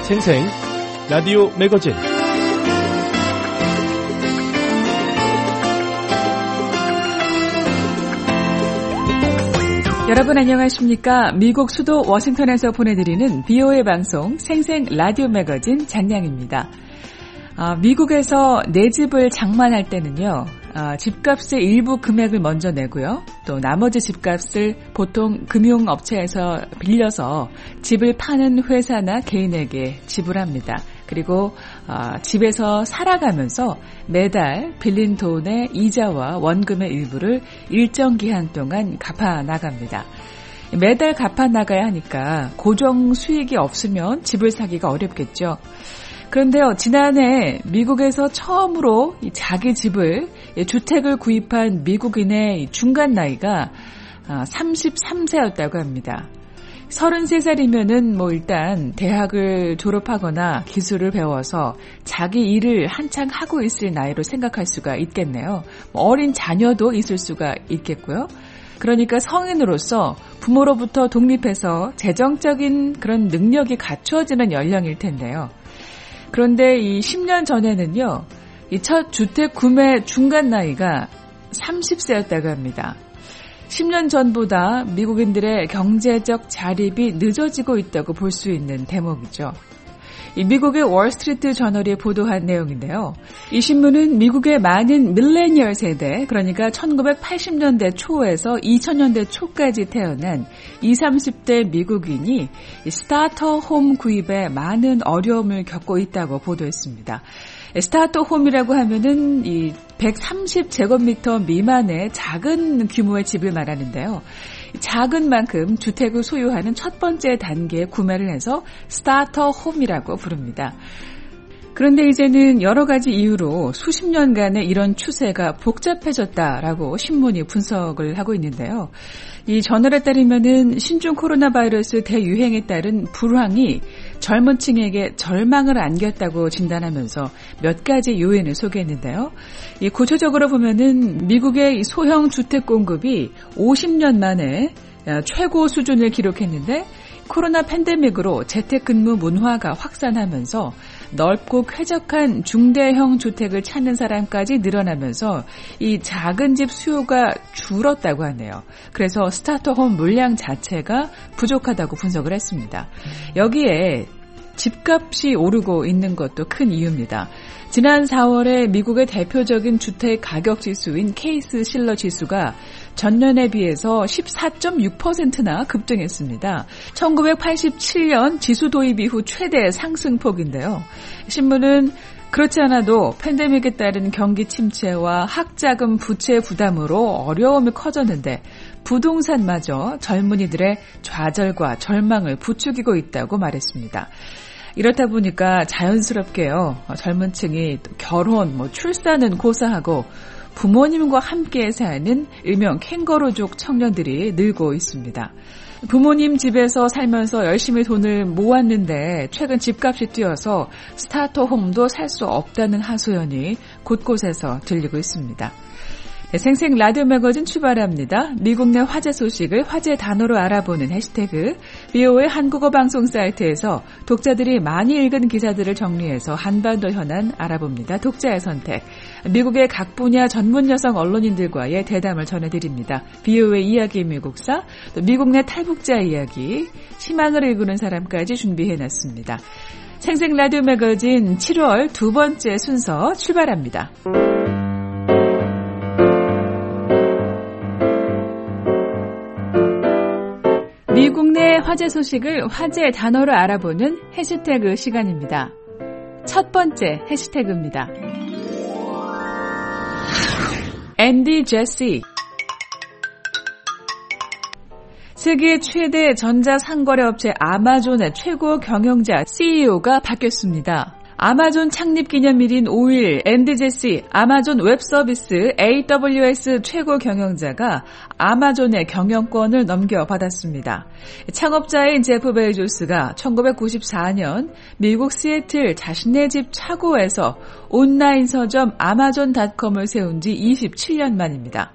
생생 라디오 매거진 여러분 안녕하십니까? 미국 수도 워싱턴에서 보내드리는 BOA 방송 생생 라디오 매거진 장량입니다. 미국에서 내 집을 장만할 때는요. 집값의 일부 금액을 먼저 내고요. 또 나머지 집값을 보통 금융업체에서 빌려서 집을 파는 회사나 개인에게 지불합니다. 그리고 집에서 살아가면서 매달 빌린 돈의 이자와 원금의 일부를 일정 기한 동안 갚아 나갑니다. 매달 갚아 나가야 하니까 고정 수익이 없으면 집을 사기가 어렵겠죠. 그런데요, 지난해 미국에서 처음으로 자기 집을, 주택을 구입한 미국인의 중간 나이가 33세였다고 합니다. 33살이면은 일단 대학을 졸업하거나 기술을 배워서 자기 일을 한창 하고 있을 나이로 생각할 수가 있겠네요. 어린 자녀도 있을 수가 있겠고요. 그러니까 성인으로서 부모로부터 독립해서 재정적인 그런 능력이 갖추어지는 연령일 텐데요. 그런데 이 10년 전에는요, 이 첫 주택 구매 중간 나이가 30세였다고 합니다. 10년 전보다 미국인들의 경제적 자립이 늦어지고 있다고 볼 수 있는 대목이죠. 이 미국의 월스트리트 저널이 보도한 내용인데요. 이 신문은 미국의 많은 밀레니얼 세대, 그러니까 1980년대 초에서 2000년대 초까지 태어난 20, 30대 미국인이 스타터 홈 구입에 많은 어려움을 겪고 있다고 보도했습니다. 스타터 홈이라고 하면은 이 130제곱미터 미만의 작은 규모의 집을 말하는데요. 작은 만큼 주택을 소유하는 첫 번째 단계에 구매를 해서 스타터 홈이라고 부릅니다. 그런데 이제는 여러 가지 이유로 수십 년간의 이런 추세가 복잡해졌다라고 신문이 분석을 하고 있는데요. 이 저널에 따르면은 신종 코로나 바이러스 대유행에 따른 불황이 젊은 층에게 절망을 안겼다고 진단하면서 몇 가지 요인을 소개했는데요. 이 구체적으로 보면은 미국의 소형 주택 공급이 50년 만에 최고 수준을 기록했는데 코로나 팬데믹으로 재택근무 문화가 확산하면서 넓고 쾌적한 중대형 주택을 찾는 사람까지 늘어나면서 이 작은 집 수요가 줄었다고 하네요. 그래서 스타터홈 물량 자체가 부족하다고 분석을 했습니다. 여기에 집값이 오르고 있는 것도 큰 이유입니다. 지난 4월에 미국의 대표적인 주택 가격 지수인 케이스 실러 지수가 전년에 비해서 14.6%나 급등했습니다. 1987년 지수 도입 이후 최대 상승폭인데요. 신문은 그렇지 않아도 팬데믹에 따른 경기 침체와 학자금 부채 부담으로 어려움이 커졌는데 부동산마저 젊은이들의 좌절과 절망을 부추기고 있다고 말했습니다. 이렇다 보니까 자연스럽게요. 젊은 층이 결혼, 출산은 고사하고 부모님과 함께 사는 일명 캥거루족 청년들이 늘고 있습니다. 부모님 집에서 살면서 열심히 돈을 모았는데 최근 집값이 뛰어서 스타터홈도 살 수 없다는 하소연이 곳곳에서 들리고 있습니다. 생생 라디오 매거진 출발합니다. 미국 내 화제 소식을 화제 단어로 알아보는 해시태그 BOA 한국어 방송 사이트에서 독자들이 많이 읽은 기사들을 정리해서 한반도 현안 알아봅니다. 독자의 선택. 미국의 각 분야 전문 여성 언론인들과의 대담을 전해드립니다. BOA 이야기 미국사, 또 미국 내 탈북자 이야기, 희망을 일구는 사람까지 준비해놨습니다. 생생 라디오 매거진 7월 두 번째 순서 출발합니다. 미국 내 화제 소식을 화제 단어로 알아보는 해시태그 시간입니다. 첫 번째 해시태그입니다. 앤디 제시. 세계 최대 전자상거래 업체 아마존의 최고 경영자 CEO가 바뀌었습니다. 아마존 창립 기념일인 5일 앤디 제시 아마존 웹서비스 AWS 최고 경영자가 아마존의 경영권을 넘겨받았습니다. 창업자인 제프 베이조스가 1994년 미국 시애틀 자신의 집 차고에서 온라인 서점 아마존닷컴을 세운 지 27년 만입니다.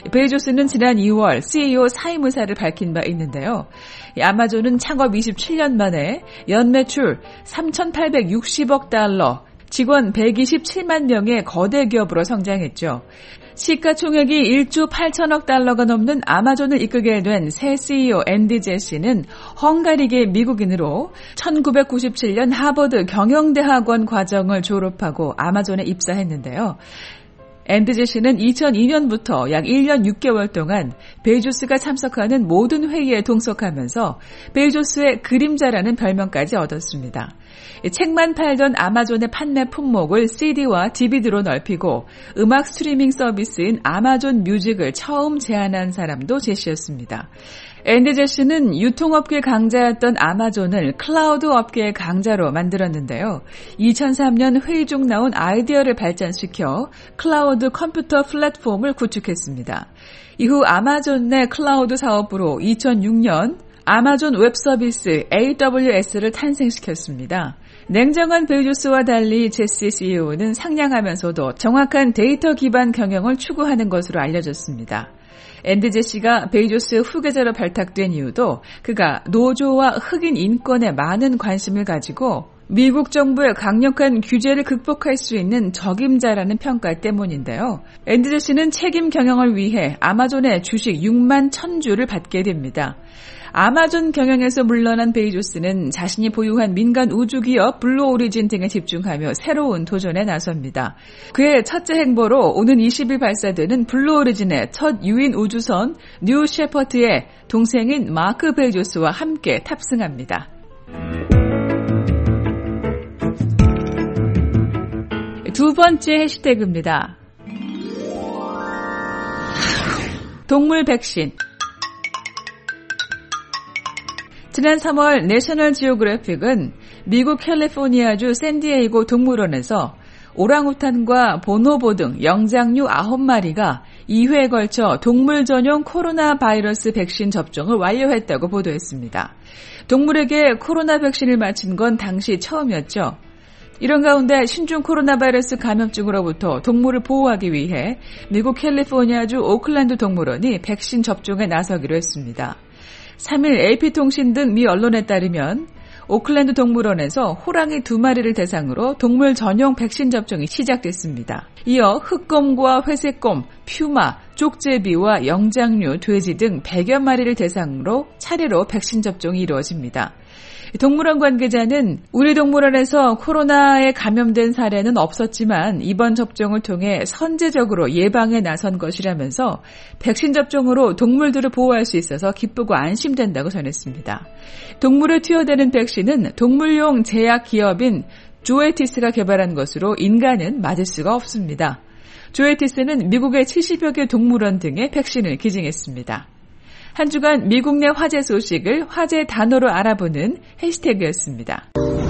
베조스는 지난 2월 CEO 사임 의사를 밝힌 바 있는데요. 아마존은 창업 27년 만에 연매출 3,860억 달러, 직원 127만 명의 거대 기업으로 성장했죠. 시가총액이 1조 8천억 달러가 넘는 아마존을 이끌게 된 새 CEO 앤디 제시는 헝가리계 미국인으로 1997년 하버드 경영대학원 과정을 졸업하고 아마존에 입사했는데요. 앤디 제시는 2002년부터 약 1년 6개월 동안 베조스가 참석하는 모든 회의에 동석하면서 베조스의 그림자라는 별명까지 얻었습니다. 책만 팔던 아마존의 판매 품목을 CD와 DVD로 넓히고 음악 스트리밍 서비스인 아마존 뮤직을 처음 제안한 사람도 제시였습니다. 앤디 제시는 유통업계 강자였던 아마존을 클라우드 업계의 강자로 만들었는데요. 2003년 회의 중 나온 아이디어를 발전시켜 클라우드 컴퓨터 플랫폼을 구축했습니다. 이후 아마존 내 클라우드 사업부로 2006년 아마존 웹 서비스 AWS를 탄생시켰습니다. 냉정한 베조스와 달리 제시 CEO는 상냥하면서도 정확한 데이터 기반 경영을 추구하는 것으로 알려졌습니다. 앤디 제시가 베조스 후계자로 발탁된 이유도 그가 노조와 흑인 인권에 많은 관심을 가지고 미국 정부의 강력한 규제를 극복할 수 있는 적임자라는 평가 때문인데요. 앤디 제시는 책임 경영을 위해 아마존의 주식 6만 1000주를 받게 됩니다. 아마존 경영에서 물러난 베이조스는 자신이 보유한 민간 우주기업 블루 오리진 등에 집중하며 새로운 도전에 나섭니다. 그의 첫째 행보로 오는 20일 발사되는 블루 오리진의 첫 유인 우주선 뉴 셰퍼드의 동생인 마크 베이조스와 함께 탑승합니다. 두 번째 해시태그입니다. 동물 백신. 지난 3월 내셔널 지오그래픽은 미국 캘리포니아주 샌디에이고 동물원에서 오랑우탄과 보노보 등 영장류 9마리가 2회에 걸쳐 동물 전용 코로나 바이러스 백신 접종을 완료했다고 보도했습니다. 동물에게 코로나 백신을 맞힌 건 당시 처음이었죠. 이런 가운데 신종 코로나 바이러스 감염증으로부터 동물을 보호하기 위해 미국 캘리포니아주 오클랜드 동물원이 백신 접종에 나서기로 했습니다. 3일 AP통신 등 미 언론에 따르면 오클랜드 동물원에서 호랑이 2마리를 대상으로 동물 전용 백신 접종이 시작됐습니다. 이어 흑곰과 회색곰, 퓨마, 쪽제비와 영장류, 돼지 등 100여 마리를 대상으로 차례로 백신 접종이 이루어집니다. 동물원 관계자는 우리 동물원에서 코로나에 감염된 사례는 없었지만 이번 접종을 통해 선제적으로 예방에 나선 것이라면서 백신 접종으로 동물들을 보호할 수 있어서 기쁘고 안심된다고 전했습니다. 동물을 투여되는 백신은 동물용 제약 기업인 조에티스가 개발한 것으로 인간은 맞을 수가 없습니다. 조에티스는 미국의 70여 개 동물원 등에 백신을 기증했습니다. 한 주간 미국 내 화제 소식을 화제 단어로 알아보는 해시태그였습니다.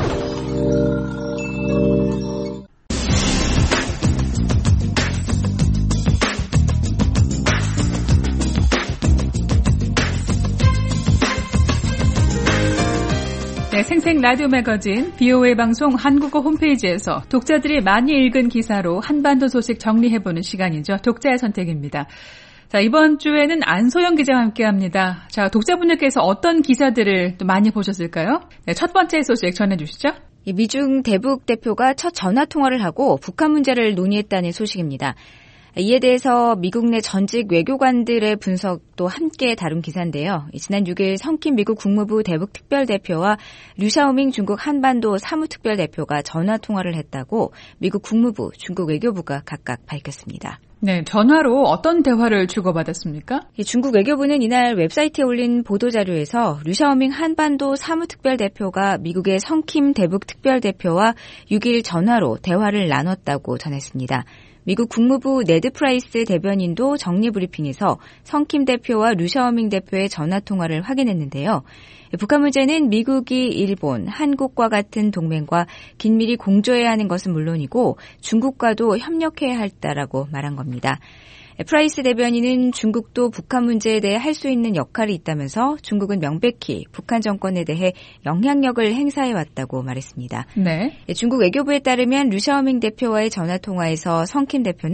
네, 생생 라디오 매거진 BOA 방송 한국어 홈페이지에서 독자들이 많이 읽은 기사로 한반도 소식 정리해보는 시간이죠. 독자의 선택입니다. 자, 이번 주에는 안소영 기자와 함께합니다. 자, 독자분들께서 어떤 기사들을 또 많이 보셨을까요? 네, 첫 번째 소식 전해주시죠. 미중 대북 대표가 첫 전화 통화를 하고 북한 문제를 논의했다는 소식입니다. 이에 대해서 미국 내 전직 외교관들의 분석도 함께 다룬 기사인데요. 지난 6일 성킴 미국 국무부 대북 특별대표와 류샤오밍 중국 한반도 사무특별대표가 전화 통화를 했다고 미국 국무부, 중국 외교부가 각각 밝혔습니다. 네, 전화로 어떤 대화를 주고받았습니까? 중국 외교부는 이날 웹사이트에 올린 보도자료에서 류샤오밍 한반도 사무특별대표가 미국의 성킴 대북 특별대표와 6일 전화로 대화를 나눴다고 전했습니다. 미국 국무부 네드 프라이스 대변인도 정례브리핑에서 성킴 대표와 류샤오밍 대표의 전화통화를 확인했는데요. 북한 문제는 미국이 일본, 한국과 같은 동맹과 긴밀히 공조해야 하는 것은 물론이고 중국과도 협력해야 한다라고 말한 겁니다. 프라이스 대변인은 중국도 북한 문제에 대해 할 수 있는 역할이 있다면서 중국은 명백히 북한 정권에 대해 영향력을 행사해왔다고 말했습니다. 네. 중국 외교부에 따르면 류샤오밍 대표와의 전화통화에서 성킴 대표는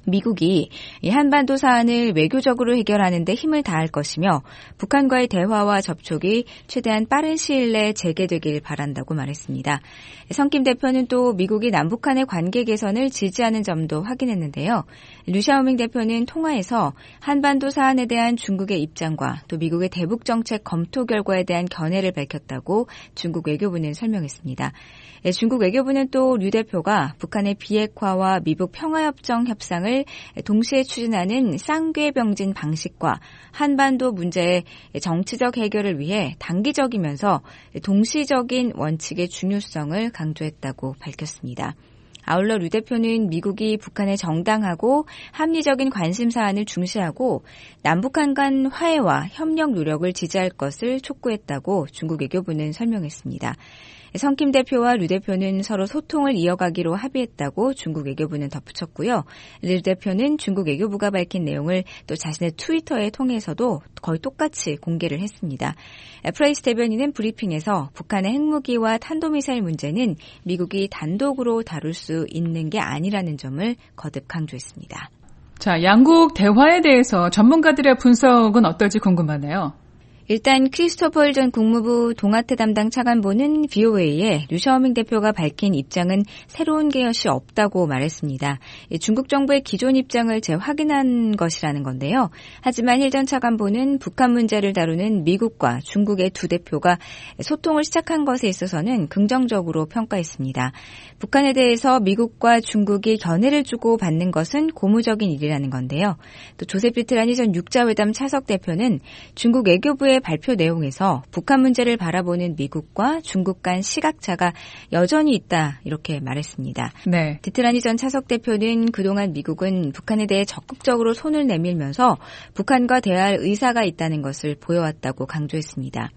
미국이 이 한반도 사안을 외교적으로 해결하는 데 힘을 다할 것이며 북한과의 대화와 접촉이 최대한 빠른 시일 내에 재개되길 바란다고 말했습니다. 성김 대표는 또 미국이 남북한의 관계 개선을 지지하는 점도 확인했는데요. 류 샤오밍 대표는 통화에서 한반도 사안에 대한 중국의 입장과 또 미국의 대북 정책 검토 결과에 대한 견해를 밝혔다고 중국 외교부는 설명했습니다. 중국 외교부는 또 류 대표가 북한의 비핵화와 미북 평화협정 협상을 동시에 추진하는 쌍궤병진 방식과 한반도 문제의 정치적 해결을 위해 단기적이면서 동시적인 원칙의 중요성을 강조했다고 밝혔습니다. 아울러 류 대표는 미국이 북한의 정당하고 합리적인 관심 사안을 중시하고 남북한 간 화해와 협력 노력을 지지할 것을 촉구했다고 중국 외교부는 설명했습니다. 성김 대표와 류 대표는 서로 소통을 이어가기로 합의했다고 중국 외교부는 덧붙였고요. 류 대표는 중국 외교부가 밝힌 내용을 또 자신의 트위터에 통해서도 거의 똑같이 공개를 했습니다. 프라이스 대변인은 브리핑에서 북한의 핵무기와 탄도미사일 문제는 미국이 단독으로 다룰 수 있는 게 아니라는 점을 거듭 강조했습니다. 자, 양국 대화에 대해서 전문가들의 분석은 어떨지 궁금하네요. 일단 크리스토퍼 전 국무부 동아태 담당 차관보는 VOA에 류 샤오밍 대표가 밝힌 입장은 새로운 게 것이 없다고 말했습니다. 중국 정부의 기존 입장을 재확인한 것이라는 건데요. 하지만 힐 전 차관보는 북한 문제를 다루는 미국과 중국의 두 대표가 소통을 시작한 것에 있어서는 긍정적으로 평가했습니다. 북한에 대해서 미국과 중국이 견해를 주고 받는 것은 고무적인 일이라는 건데요. 또 조셉 비트라니 전 육자회담 차석 대표는 중국 외교부의 발표 내용에서 북한 문제를 바라보는 미국과 중국 간 시각차가 여전히 있다 이렇게 말했습니다. 네. 디트라니 전 차석 대표는 그동안 미국은 북한에 대해 적극적으로 손을 내밀면서 북한과 대화할 의사가 있다는 것을 보여왔다고 강조했습니다.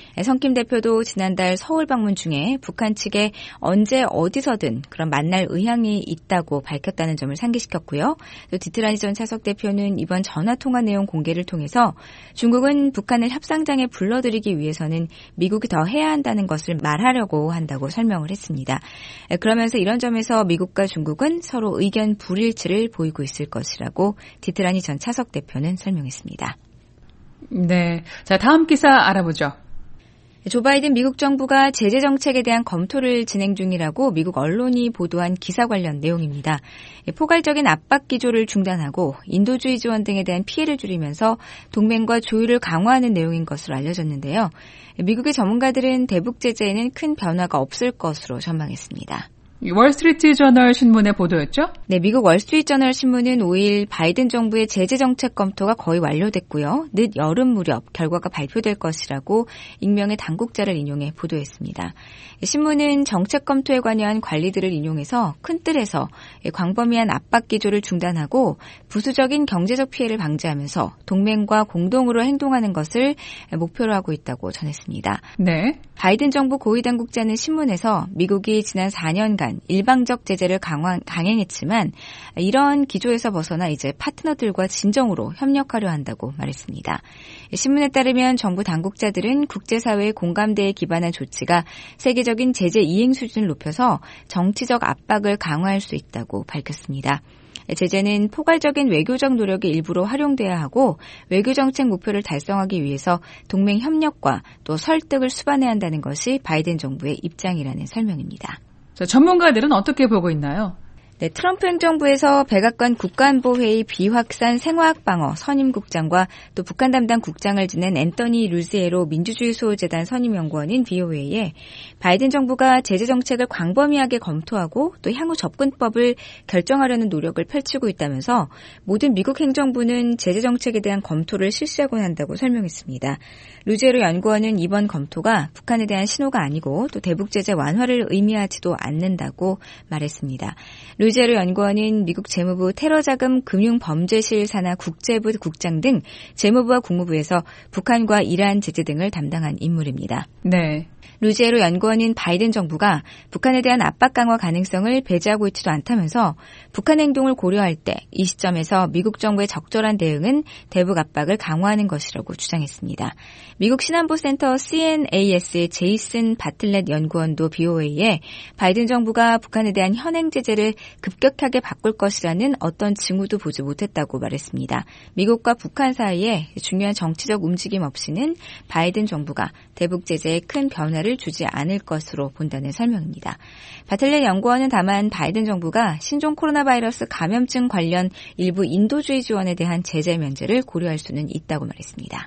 성김 대표도 지난달 서울 방문 중에 북한 측에 언제 어디서든 그런 만날 의향이 있다고 밝혔다는 점을 상기시켰고요. 또 디트라니 전 차석 대표는 이번 전화통화 내용 공개를 통해서 중국은 북한을 협상장에 불러들이기 위해서는 미국이 더 해야 한다는 것을 말하려고 한다고 설명을 했습니다. 그러면서 이런 점에서 미국과 중국은 서로 의견 불일치를 보이고 있을 것이라고 디트라니 전 차석 대표는 설명했습니다. 네, 자 다음 기사 알아보죠. 조 바이든 미국 정부가 제재 정책에 대한 검토를 진행 중이라고 미국 언론이 보도한 기사 관련 내용입니다. 포괄적인 압박 기조를 중단하고 인도주의 지원 등에 대한 피해를 줄이면서 동맹과 조율을 강화하는 내용인 것으로 알려졌는데요. 미국의 전문가들은 대북 제재에는 큰 변화가 없을 것으로 전망했습니다. 월스트리트 저널 신문의 보도였죠? 네, 미국 월스트리트 저널 신문은 5일 바이든 정부의 제재 정책 검토가 거의 완료됐고요. 늦 여름 무렵 결과가 발표될 것이라고 익명의 당국자를 인용해 보도했습니다. 신문은 정책 검토에 관여한 관리들을 인용해서 큰 틀에서 광범위한 압박 기조를 중단하고 부수적인 경제적 피해를 방지하면서 동맹과 공동으로 행동하는 것을 목표로 하고 있다고 전했습니다. 네. 바이든 정부 고위 당국자는 신문에서 미국이 지난 4년간 일방적 제재를 강행했지만 이런 기조에서 벗어나 이제 파트너들과 진정으로 협력하려 한다고 말했습니다. 신문에 따르면 정부 당국자들은 국제사회의 공감대에 기반한 조치가 세계적인 제재 이행 수준을 높여서 정치적 압박을 강화할 수 있다고 밝혔습니다. 제재는 포괄적인 외교적 노력의 일부로 활용돼야 하고 외교정책 목표를 달성하기 위해서 동맹 협력과 또 설득을 수반해야 한다는 것이 바이든 정부의 입장이라는 설명입니다. 자, 전문가들은 어떻게 보고 있나요? 네, 트럼프 행정부에서 백악관 국가안보회의 비확산 생화학방어 선임국장과 또 북한 담당 국장을 지낸 앤서니 루지에로 민주주의수호재단 선임연구원인 VOA에 바이든 정부가 제재 정책을 광범위하게 검토하고 또 향후 접근법을 결정하려는 노력을 펼치고 있다면서 모든 미국 행정부는 제재 정책에 대한 검토를 실시하곤 한다고 설명했습니다. 루지에로 연구원은 이번 검토가 북한에 대한 신호가 아니고 또 대북 제재 완화를 의미하지도 않는다고 말했습니다. 루지에로 연구원은 미국 재무부 테러자금 금융범죄실 산하 국제부 국장 등 재무부와 국무부에서 북한과 이란 제재 등을 담당한 인물입니다. 네. 루지에로 연구원은 바이든 정부가 북한에 대한 압박 강화 가능성을 배제하고 있지도 않다면서 북한 행동을 고려할 때 이 시점에서 미국 정부의 적절한 대응은 대북 압박을 강화하는 것이라고 주장했습니다. 미국 신안보센터 CNAS의 제이슨 바틀렛 연구원도 BOA에 바이든 정부가 북한에 대한 현행 제재를 급격하게 바꿀 것이라는 어떤 징후도 보지 못했다고 말했습니다. 미국과 북한 사이에 중요한 정치적 움직임 없이는 바이든 정부가 대북 제재에 큰 변화를 주지 않을 것으로 본다는 설명입니다. 바틀렛 연구원은 다만 바이든 정부가 신종 코로나 바이러스 감염증 관련 일부 인도주의 지원에 대한 제재 면제를 고려할 수는 있다고 말했습니다.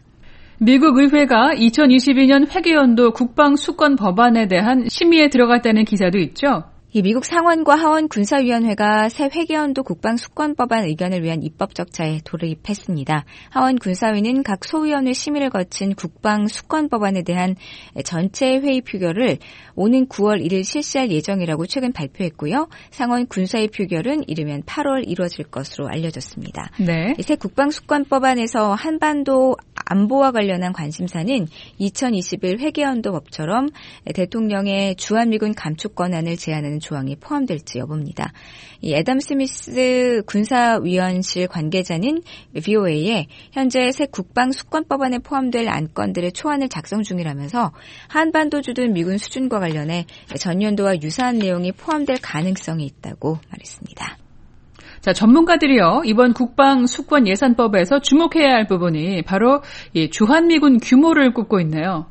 미국 의회가 2022년 회계연도 국방수권 법안에 대한 심의에 들어갔다는 기사도 있죠. 이 미국 상원과 하원 군사위원회가 새 회계연도 국방수권법안 의견을 위한 입법 절차에 돌입했습니다. 하원 군사위는 각 소위원회 심의를 거친 국방수권법안에 대한 전체 회의 표결을 오는 9월 1일 실시할 예정이라고 최근 발표했고요. 상원 군사위 표결은 이르면 8월 이루어질 것으로 알려졌습니다. 네. 새 국방수권법안에서 한반도 안보와 관련한 관심사는 2021 회계연도법처럼 대통령의 주한미군 감축 권한을 제한하는 조항이 포함될지 여부입니다. 이 애덤 스미스 군사위원실 관계자는 VOA에 현재 새 국방수권법안에 포함될 안건들의 초안을 작성 중이라면서 한반도 주둔 미군 수준과 관련해 전년도와 유사한 내용이 포함될 가능성이 있다고 말했습니다. 자, 전문가들이요, 이번 국방수권 예산법에서 주목해야 할 부분이 바로 이 주한미군 규모를 꼽고 있네요.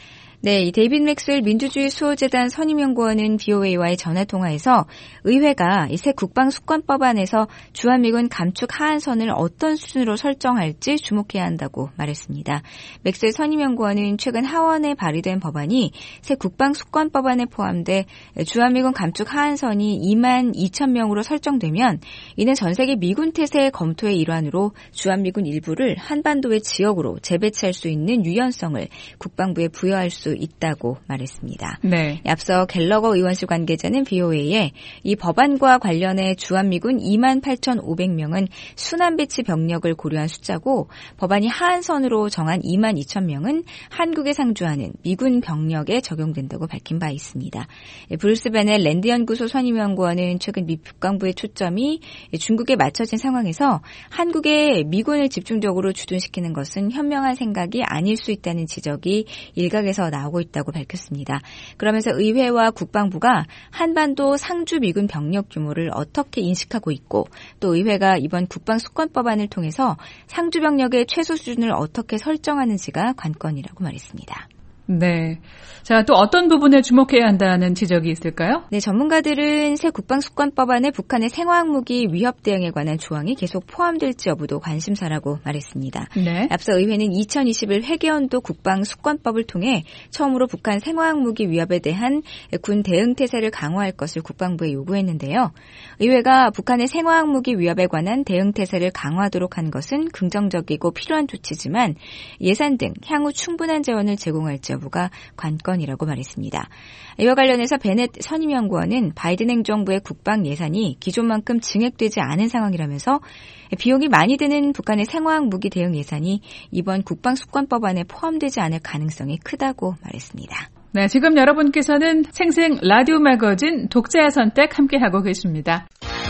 네, 이 데이빗 맥스웰 민주주의 수호재단 선임연구원은 VOA와의 전화통화에서 의회가 이 새 국방수권법안에서 주한미군 감축 하한선을 어떤 수준으로 설정할지 주목해야 한다고 말했습니다. 맥스웰 선임연구원은 최근 하원에 발의된 법안이 새 국방수권법안에 포함돼 주한미군 감축 하한선이 22,000명으로 설정되면 이는 전 세계 미군 태세 검토의 일환으로 주한미군 일부를 한반도의 지역으로 재배치할 수 있는 유연성을 국방부에 부여할 수 있다고 말했습니다. 네. 앞서 갤러거 의원실 관계자는 VOA에 이 법안과 관련해 주한미군 28,500명은 순환배치 병력을 고려한 숫자고 법안이 하한선으로 정한 22,000명은 한국에 상주하는 미군 병력에 적용된다고 밝힌 바 있습니다. 브루스 베넷 랜드연구소 선임연구원은 최근 미 국방부의 초점이 중국에 맞춰진 상황에서 한국에 미군을 집중적으로 주둔시키는 것은 현명한 생각이 아닐 수 있다는 지적이 일각에서 나오고 있다고 밝혔습니다. 그러면서 의회와 국방부가 한반도 상주 미군 병력 규모를 어떻게 인식하고 있고 또 의회가 이번 국방수권법안을 통해서 상주 병력의 최소 수준을 어떻게 설정하는지가 관건이라고 말했습니다. 네. 자, 또 어떤 부분에 주목해야 한다는 지적이 있을까요? 네, 전문가들은 새 국방수권법안에 북한의 생화학무기 위협 대응에 관한 조항이 계속 포함될지 여부도 관심사라고 말했습니다. 네. 앞서 의회는 2021 회계연도 국방수권법을 통해 처음으로 북한 생화학무기 위협에 대한 군 대응 태세를 강화할 것을 국방부에 요구했는데요. 의회가 북한의 생화학무기 위협에 관한 대응 태세를 강화하도록 한 것은 긍정적이고 필요한 조치지만 예산 등 향후 충분한 재원을 제공할지 여부가 관건이라고 말했습니다. 이와 관련해서 베넷 선임연구원은 바이든 행정부의 국방 예산이 기존만큼 증액되지 않은 상황이라면서 비용이 많이 드는 북한의 생화학 무기 대응 예산이 이번 국방수권법안에 포함되지 않을 가능성이 크다고 말했습니다. 네, 지금 여러분께서는 생생 라디오 매거진 독자의 선택 함께하고 계십니다.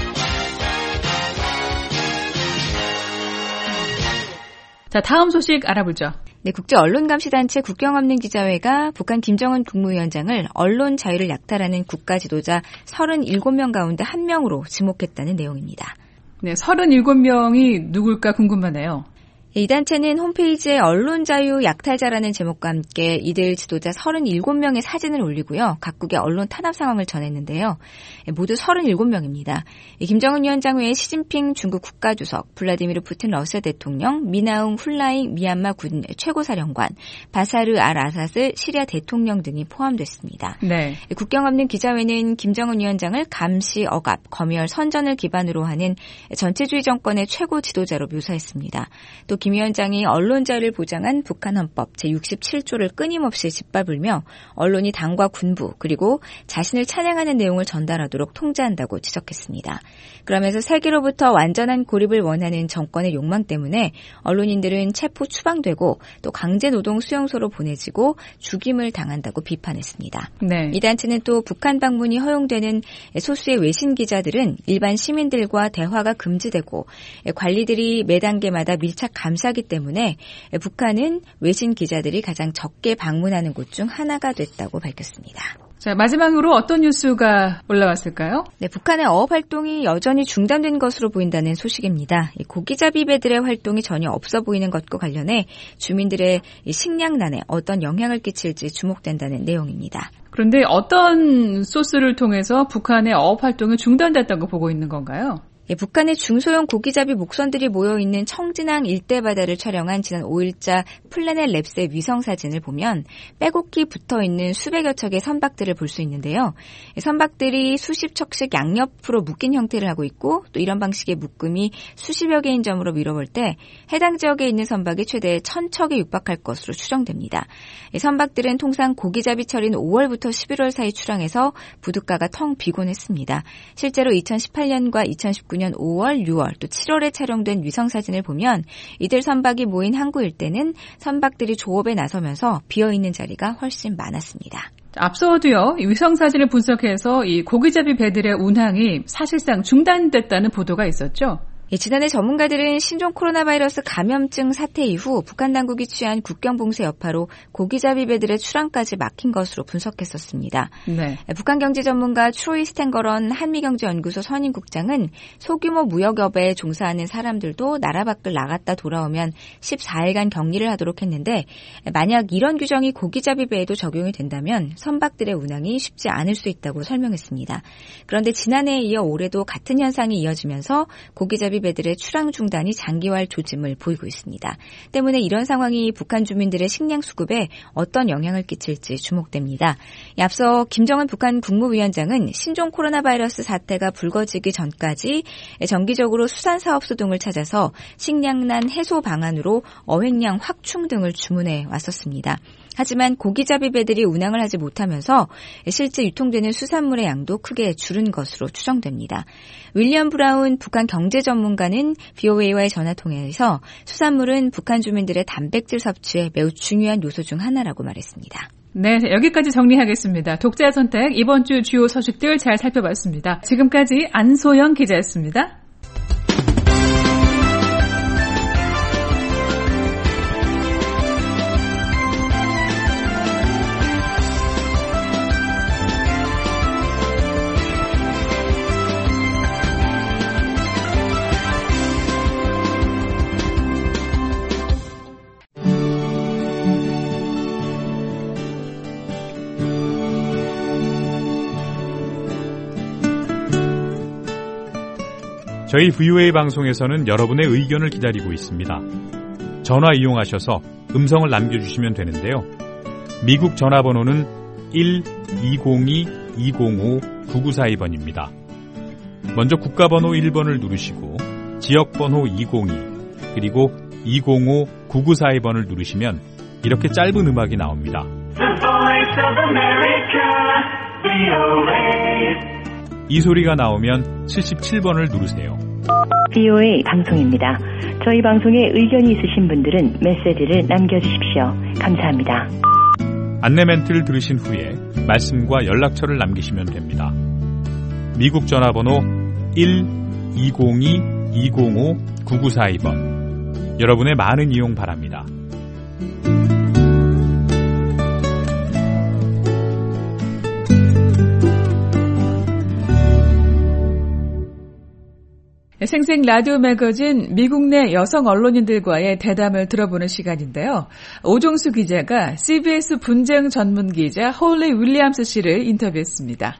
자, 다음 소식 알아보죠. 네, 국제언론감시단체 국경없는 기자회가 북한 김정은 국무위원장을 언론 자유를 약탈하는 국가 지도자 37명 가운데 1명으로 지목했다는 내용입니다. 네, 37명이 누굴까 궁금하네요. 이 단체는 홈페이지에 언론자유 약탈자라는 제목과 함께 이들 지도자 37명의 사진을 올리고요. 각국의 언론 탄압 상황을 전했는데요. 모두 37명입니다. 김정은 위원장 외에 시진핑 중국 국가주석, 블라디미르 푸틴 러시아 대통령, 미나웅 훌라잉 미얀마 군 최고사령관, 바사르 알 아사스 시리아 대통령 등이 포함됐습니다. 네. 국경 없는 기자회는 김정은 위원장을 감시, 억압, 검열, 선전을 기반으로 하는 전체주의 정권의 최고 지도자로 묘사했습니다. 또 김 위원장이 언론 자유를 보장한 북한 헌법 제67조를 끊임없이 짓밟으며 언론이 당과 군부 그리고 자신을 찬양하는 내용을 전달하도록 통제한다고 지적했습니다. 그러면서 세계로부터 완전한 고립을 원하는 정권의 욕망 때문에 언론인들은 체포 추방되고 또 강제노동 수용소로 보내지고 죽임을 당한다고 비판했습니다. 네. 이 단체는 또 북한 방문이 허용되는 소수의 외신 기자들은 일반 시민들과 대화가 금지되고 관리들이 매 단계마다 밀착 감시하기 때문에 북한은 외신 기자들이 가장 적게 방문하는 곳 중 하나가 됐다고 밝혔습니다. 자, 마지막으로 어떤 뉴스가 올라왔을까요? 네, 북한의 어업 활동이 여전히 중단된 것으로 보인다는 소식입니다. 이 고기잡이 배들의 활동이 전혀 없어 보이는 것과 관련해 주민들의 이 식량난에 어떤 영향을 끼칠지 주목된다는 내용입니다. 그런데 어떤 소스를 통해서 북한의 어업 활동이 중단됐다고 보고 있는 건가요? 예, 북한의 중소형 고기잡이 목선들이 모여있는 청진항 일대 바다를 촬영한 지난 5일자 플래넷 랩스의 위성사진을 보면 빼곡히 붙어있는 수백여 척의 선박들을 볼 수 있는데요. 선박들이 수십 척씩 양옆으로 묶인 형태를 하고 있고 또 이런 방식의 묶음이 수십여 개인 점으로 미뤄볼 때 해당 지역에 있는 선박이 최대 1000척에 육박할 것으로 추정됩니다. 선박들은 통상 고기잡이철인 5월부터 11월 사이 출항해서 부둣가가 텅 비곤 했습니다. 실제로 2018년과 2019년 5월, 6월, 또 7월에 촬영된 위성사진을 보면 이들 선박이 모인 항구 일대는 선박들이 조업에 나서면서 비어있는 자리가 훨씬 많았습니다. 앞서도요, 위성사진을 분석해서 이 고기잡이 배들의 운항이 사실상 중단됐다는 보도가 있었죠. 예, 지난해 전문가들은 신종 코로나 바이러스 감염증 사태 이후 북한 당국이 취한 국경 봉쇄 여파로 고기잡이 배들의 출항까지 막힌 것으로 분석했었습니다. 네. 북한 경제 전문가 트로이 스탠거런 한미경제연구소 선임국장은 소규모 무역업에 종사하는 사람들도 나라 밖을 나갔다 돌아오면 14일간 격리를 하도록 했는데 만약 이런 규정이 고기잡이 배에도 적용이 된다면 선박들의 운항이 쉽지 않을 수 있다고 설명했습니다. 그런데 지난해에 이어 올해도 같은 현상이 이어지면서 고기잡이 배들의 출항 중단이 장기화할 조짐을 보이고 있습니다. 때문에 이런 상황이 북한 주민들의 식량 수급에 어떤 영향을 끼칠지 주목됩니다. 앞서 김정은 북한 국무위원장은 신종 코로나 바이러스 사태가 불거지기 전까지 정기적으로 수산사업소 등을 찾아서 식량난 해소 방안으로 어획량 확충 등을 주문해 왔었습니다. 하지만 고기잡이 배들이 운항을 하지 못하면서 실제 유통되는 수산물의 양도 크게 줄은 것으로 추정됩니다. 윌리엄 브라운 북한 경제 전문가는 VOA와의 전화통화에서 수산물은 북한 주민들의 단백질 섭취에 매우 중요한 요소 중 하나라고 말했습니다. 네, 여기까지 정리하겠습니다. 독자 선택 이번 주 주요 소식들 잘 살펴봤습니다. 지금까지 안소영 기자였습니다. 저희 VOA 방송에서는 여러분의 의견을 기다리고 있습니다. 전화 이용하셔서 음성을 남겨주시면 되는데요. 미국 전화번호는 1-202-205-9942번입니다. 먼저 국가번호 1번을 누르시고 지역번호 202 그리고 205-9942번을 누르시면 이렇게 짧은 음악이 나옵니다. The Voice of America, VOA. 이 소리가 나오면 77번을 누르세요. VOA 방송입니다. 저희 방송에 의견이 있으신 분들은 메시지를 남겨주십시오. 감사합니다. 안내 멘트를 들으신 후에 말씀과 연락처를 남기시면 됩니다. 미국 전화번호 1-202-205-9942번. 여러분의 많은 이용 바랍니다. 생생 라디오 매거진 미국 내 여성 언론인들과의 대담을 들어보는 시간인데요. 오종수 기자가 CBS 분쟁 전문 기자 홀리 윌리엄스 씨를 인터뷰했습니다.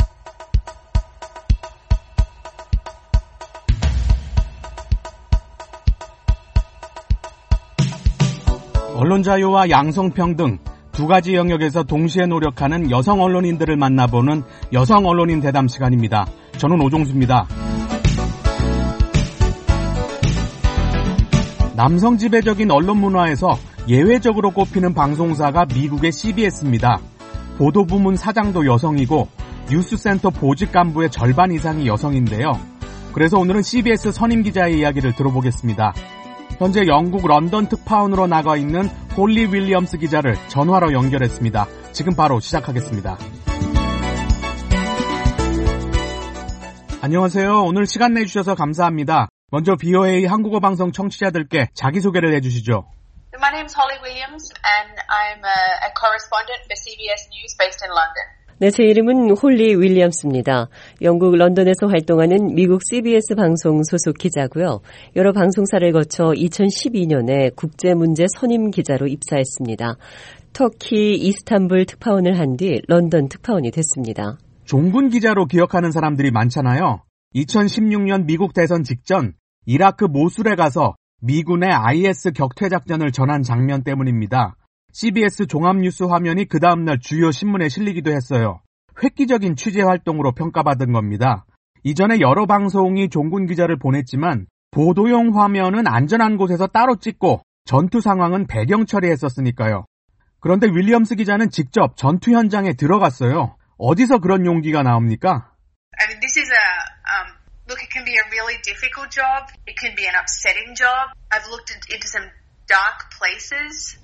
언론 자유와 양성평등 두 가지 영역에서 동시에 노력하는 여성 언론인들을 만나보는 여성 언론인 대담 시간입니다. 저는 오종수입니다. 남성 지배적인 언론 문화에서 예외적으로 꼽히는 방송사가 미국의 CBS입니다. 보도부문 사장도 여성이고 뉴스센터 보직 간부의 절반 이상이 여성인데요. 그래서 오늘은 CBS 선임 기자의 이야기를 들어보겠습니다. 현재 영국 런던 특파원으로 나가 있는 홀리 윌리엄스 기자를 전화로 연결했습니다. 지금 바로 시작하겠습니다. 안녕하세요. 오늘 시간 내주셔서 감사합니다. 먼저 VOA 한국어 방송 청취자들께 자기소개를 해주시죠. My name is Holly Williams and I'm a correspondent for CBS News based in London. 네, 제 이름은 홀리 윌리엄스입니다. 영국 런던에서 활동하는 미국 CBS 방송 소속 기자고요. 여러 방송사를 거쳐 2012년에 국제문제 선임 기자로 입사했습니다. 터키 이스탄불 특파원을 한 뒤 런던 특파원이 됐습니다. 종군 기자로 기억하는 사람들이 많잖아요. 2016년 미국 대선 직전 이라크 모술에 가서 미군의 IS 격퇴 작전을 전한 장면 때문입니다. CBS 종합뉴스 화면이 그 다음날 주요 신문에 실리기도 했어요. 획기적인 취재 활동으로 평가받은 겁니다. 이전에 여러 방송이 종군 기자를 보냈지만 보도용 화면은 안전한 곳에서 따로 찍고 전투 상황은 배경 처리했었으니까요. 그런데 윌리엄스 기자는 직접 전투 현장에 들어갔어요. 어디서 그런 용기가 나옵니까? I mean, this is look, it can be a really difficult job. It can be an upsetting job. I've looked into some dark places.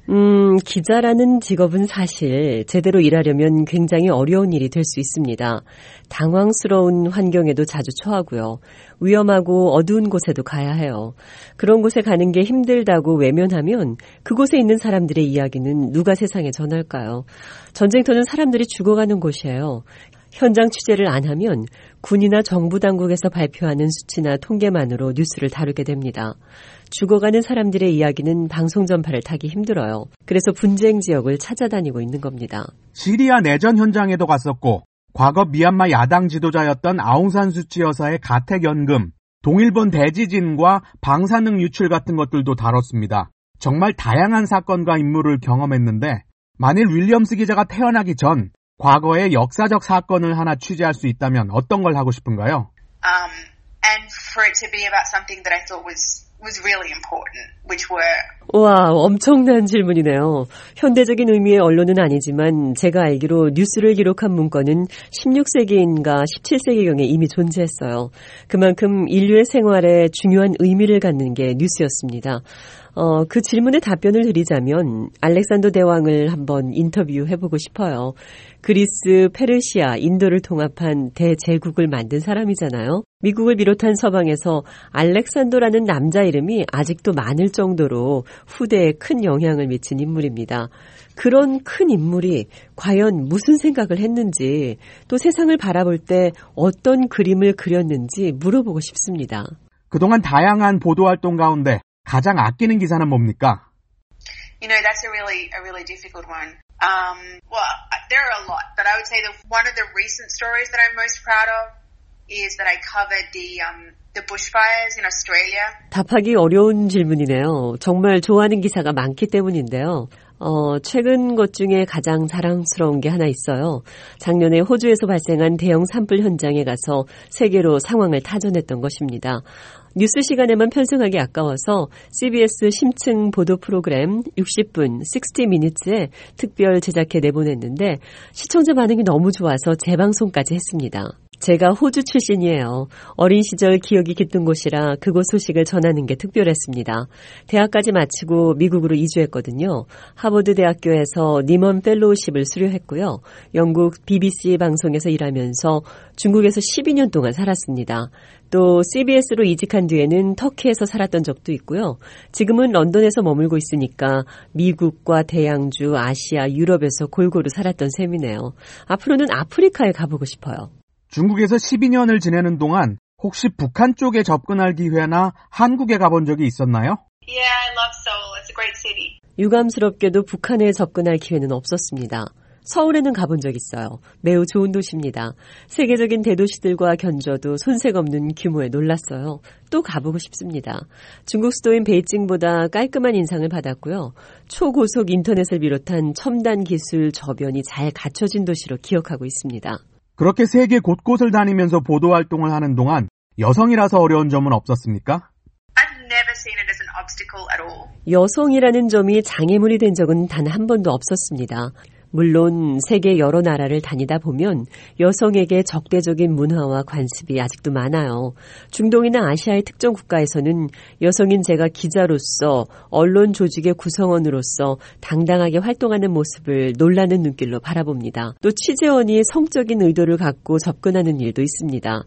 기자라는 직업은 사실 제대로 일하려면 굉장히 어려운 일이 될 수 있습니다. 당황스러운 환경에도 자주 처하고요. 위험하고 어두운 곳에도 가야 해요. 그런 곳에 가는 게 힘들다고 외면하면 그곳에 있는 사람들의 이야기는 누가 세상에 전할까요? 전쟁터는 사람들이 죽어가는 곳이에요. 현장 취재를 안 하면 군이나 정부 당국에서 발표하는 수치나 통계만으로 뉴스를 다루게 됩니다. 죽어가는 사람들의 이야기는 방송 전파를 타기 힘들어요. 그래서 분쟁 지역을 찾아다니고 있는 겁니다. 시리아 내전 현장에도 갔었고 과거 미얀마 야당 지도자였던 아웅산 수치 여사의 가택연금, 동일본 대지진과 방사능 유출 같은 것들도 다뤘습니다. 정말 다양한 사건과 인물을 경험했는데 만일 윌리엄스 기자가 태어나기 전 과거의 역사적 사건을 하나 취재할 수 있다면 어떤 걸 하고 싶은가요? And for it to be about something that I thought was really important, which were... 와, 엄청난 질문이네요. 현대적인 의미의 언론은 아니지만 제가 알기로 뉴스를 기록한 문건은 16세기인가 17세기경에 이미 존재했어요. 그만큼 인류의 생활에 중요한 의미를 갖는 게 뉴스였습니다. 그 질문에 답변을 드리자면 알렉산더 대왕을 한번 인터뷰해보고 싶어요. 그리스, 페르시아, 인도를 통합한 대제국을 만든 사람이잖아요. 미국을 비롯한 서방에서 알렉산더라는 남자 이름이 아직도 많을 정도로 후대에 큰 영향을 미친 인물입니다. 그런 큰 인물이 과연 무슨 생각을 했는지 또 세상을 바라볼 때 어떤 그림을 그렸는지 물어보고 싶습니다. 그동안 다양한 보도활동 가운데 가장 아끼는 기사는 뭡니까? You know, that's a really difficult one. Well, there are a lot, but I would say that one of the recent stories that I'm most proud of is that I covered the bushfires in Australia. 답하기 어려운 질문이네요. 정말 좋아하는 기사가 많기 때문인데요. 최근 것 중에 가장 자랑스러운 게 하나 있어요. 작년에 호주에서 발생한 대형 산불 현장에 가서 세계로 상황을 타전했던 것입니다. 뉴스 시간에만 편승하기 아까워서 CBS 심층 보도 프로그램 60분 60minutes에 특별 제작해 내보냈는데 시청자 반응이 너무 좋아서 재방송까지 했습니다. 제가 호주 출신이에요. 어린 시절 기억이 깃든 곳이라 그곳 소식을 전하는 게 특별했습니다. 대학까지 마치고 미국으로 이주했거든요. 하버드 대학교에서 니먼 펠로우십을 수료했고요. 영국 BBC 방송에서 일하면서 중국에서 12년 동안 살았습니다. 또 CBS로 이직한 뒤에는 터키에서 살았던 적도 있고요. 지금은 런던에서 머물고 있으니까 미국과 대양주, 아시아, 유럽에서 골고루 살았던 셈이네요. 앞으로는 아프리카에 가보고 싶어요. 중국에서 12년을 지내는 동안 혹시 북한 쪽에 접근할 기회나 한국에 가본 적이 있었나요? Yeah, I love Seoul. It's a great city. 유감스럽게도 북한에 접근할 기회는 없었습니다. 서울에는 가본 적 있어요. 매우 좋은 도시입니다. 세계적인 대도시들과 견줘도 손색 없는 규모에 놀랐어요. 또 가보고 싶습니다. 중국 수도인 베이징보다 깔끔한 인상을 받았고요. 초고속 인터넷을 비롯한 첨단 기술 저변이 잘 갖춰진 도시로 기억하고 있습니다. 그렇게 세계 곳곳을 다니면서 보도활동을 하는 동안 여성이라서 어려운 점은 없었습니까? I've never seen it as an obstacle at all. 여성이라는 점이 장애물이 된 적은 단 한 번도 없었습니다. 물론 세계 여러 나라를 다니다 보면 여성에게 적대적인 문화와 관습이 아직도 많아요. 중동이나 아시아의 특정 국가에서는 여성인 제가 기자로서 언론 조직의 구성원으로서 당당하게 활동하는 모습을 놀라는 눈길로 바라봅니다. 또 취재원이 성적인 의도를 갖고 접근하는 일도 있습니다.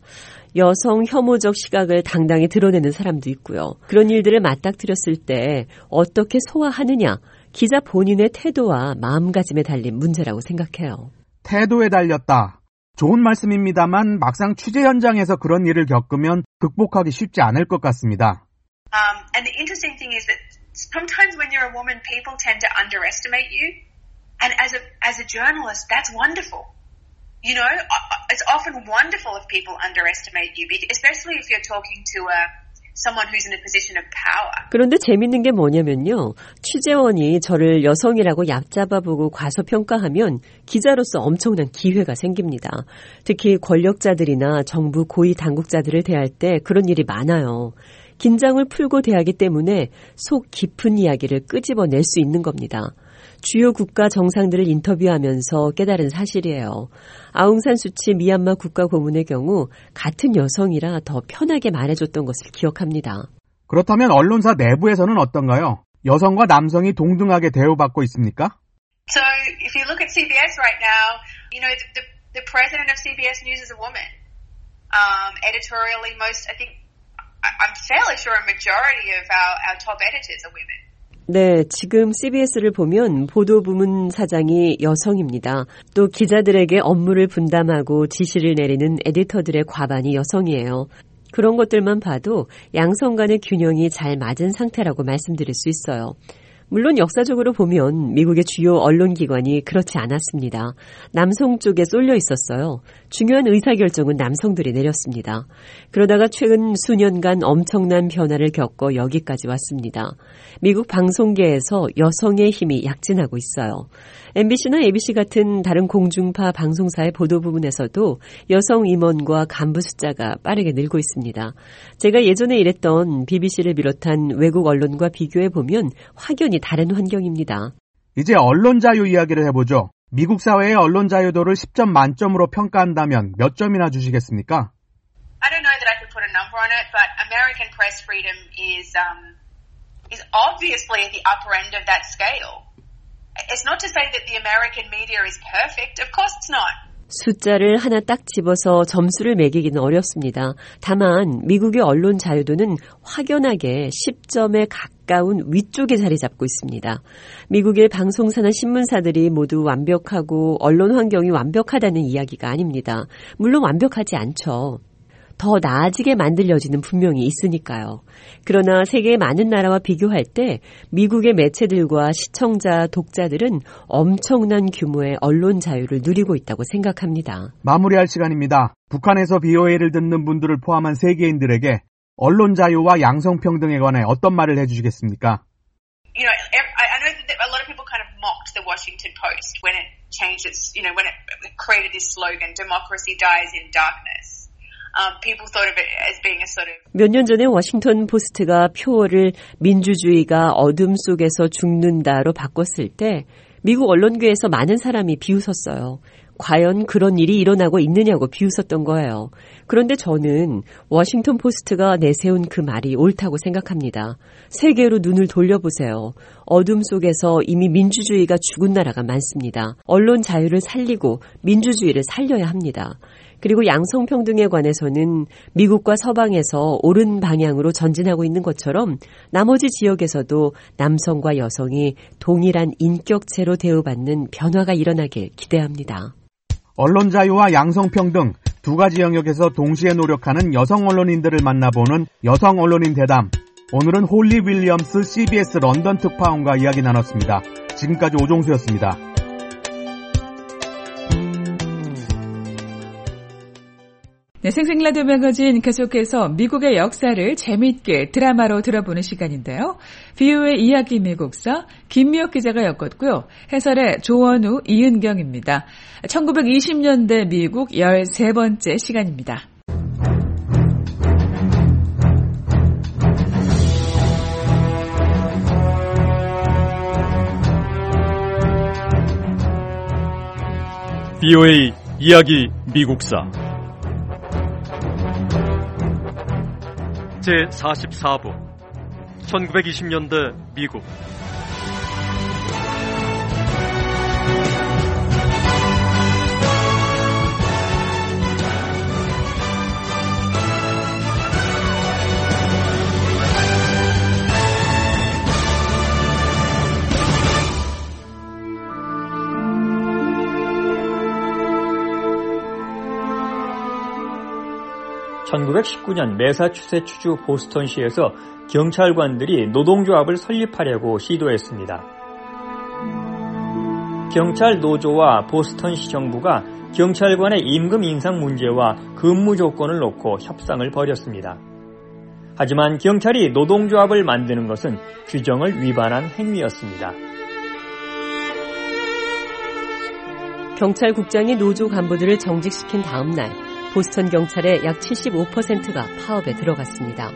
여성 혐오적 시각을 당당히 드러내는 사람도 있고요. 그런 일들을 맞닥뜨렸을 때 어떻게 소화하느냐, 기자 본인의 태도와 마음가짐에 달린 문제라고 생각해요. 태도에 달렸다. 좋은 말씀입니다만 막상 취재 현장에서 그런 일을 겪으면 극복하기 쉽지 않을 것 같습니다. And the interesting thing is that sometimes when you're a woman, people tend to underestimate you. And as a journalist, that's wonderful. You know, it's often wonderful if people underestimate you, especially if you're talking to someone who's in a position of power. 그런데 재밌는 게 뭐냐면요. 취재원이 저를 여성이라고 얕잡아보고 과소평가하면 기자로서 엄청난 기회가 생깁니다. 특히 권력자들이나 정부 고위 당국자들을 대할 때 그런 일이 많아요. 긴장을 풀고 대하기 때문에 속 깊은 이야기를 끄집어낼 수 있는 겁니다. 주요 국가 정상들을 인터뷰하면서 깨달은 사실이에요. 아웅산 수치 미얀마 국가고문의 경우 같은 여성이라 더 편하게 말해줬던 것을 기억합니다. 그렇다면 언론사 내부에서는 어떤가요? 여성과 남성이 동등하게 대우받고 있습니까? So if you look at CBS right now, you know, the president of CBS News is a woman. Editorially, I'm fairly sure a majority of our top editors are women. 네, 지금 CBS를 보면 보도부문 사장이 여성입니다. 또 기자들에게 업무를 분담하고 지시를 내리는 에디터들의 과반이 여성이에요. 그런 것들만 봐도 양성 간의 균형이 잘 맞은 상태라고 말씀드릴 수 있어요. 물론 역사적으로 보면 미국의 주요 언론기관이 그렇지 않았습니다. 남성 쪽에 쏠려 있었어요. 중요한 의사결정은 남성들이 내렸습니다. 그러다가 최근 수년간 엄청난 변화를 겪어 여기까지 왔습니다. 미국 방송계에서 여성의 힘이 약진하고 있어요. MBC나 ABC 같은 다른 공중파 방송사의 보도 부분에서도 여성 임원과 간부 숫자가 빠르게 늘고 있습니다. 제가 예전에 일했던 BBC를 비롯한 외국 언론과 비교해보면 확연히 다른 환경입니다. 이제 언론 자유 이야기를 해보죠. 미국 사회의 언론 자유도를 10점 만점으로 평가한다면 몇 점이나 주시겠습니까? I don't know that I could put a number on it, but American press freedom is obviously at the upper end of that scale. It's not to say that the American media is perfect. Of course it's not. 숫자를 하나 딱 집어서 점수를 매기기는 어렵습니다. 다만 미국의 언론 자유도는 확연하게 10점에 가까운 위쪽에 자리 잡고 있습니다. 미국의 방송사나 신문사들이 모두 완벽하고 언론 환경이 완벽하다는 이야기가 아닙니다. 물론 완벽하지 않죠. 더 나아지게 만들 여지는 분명히 있으니까요. 그러나 세계의 많은 나라와 비교할 때 미국의 매체들과 시청자, 독자들은 엄청난 규모의 언론 자유를 누리고 있다고 생각합니다. 마무리할 시간입니다. 북한에서 BOA를 듣는 분들을 포함한 세계인들에게 언론 자유와 양성평등에 관해 어떤 말을 해주시겠습니까? You know, I know that a lot of people kind of mocked the Washington Post when it changed its, you know, when it created this slogan, democracy dies in darkness. People thought of it as being a sort of 몇 년 전에 워싱턴 포스트가 표어를 민주주의가 어둠 속에서 죽는다로 바꿨을 때 미국 언론계에서 많은 사람이 비웃었어요. 과연 그런 일이 일어나고 있느냐고 비웃었던 거예요. 그런데 저는 워싱턴 포스트가 내세운 그 말이 옳다고 생각합니다. 세계로 눈을 돌려보세요. 어둠 속에서 이미 민주주의가 죽은 나라가 많습니다. 언론 자유를 살리고 민주주의를 살려야 합니다. 그리고 양성평등에 관해서는 미국과 서방에서 옳은 방향으로 전진하고 있는 것처럼 나머지 지역에서도 남성과 여성이 동일한 인격체로 대우받는 변화가 일어나길 기대합니다. 언론 자유와 양성평등 두 가지 영역에서 동시에 노력하는 여성 언론인들을 만나보는 여성 언론인 대담. 오늘은 홀리 윌리엄스 CBS 런던 특파원과 이야기 나눴습니다. 지금까지 오종수였습니다. 네, 생생라디오 매거진 계속해서 미국의 역사를 재미있게 드라마로 들어보는 시간인데요. BOA 이야기 미국사 김미옥 기자가 엮었고요. 해설의 조원우, 이은경입니다. 1920년대 미국 13번째 시간입니다. BOA 이야기 미국사 제44부 1920년대 미국 1919년 매사추세츠주 보스턴시에서 경찰관들이 노동조합을 설립하려고 시도했습니다. 경찰 노조와 보스턴시 정부가 경찰관의 임금 인상 문제와 근무 조건을 놓고 협상을 벌였습니다. 하지만 경찰이 노동조합을 만드는 것은 규정을 위반한 행위였습니다. 경찰국장이 노조 간부들을 정직시킨 다음 날 보스턴 경찰의 약 75%가 파업에 들어갔습니다.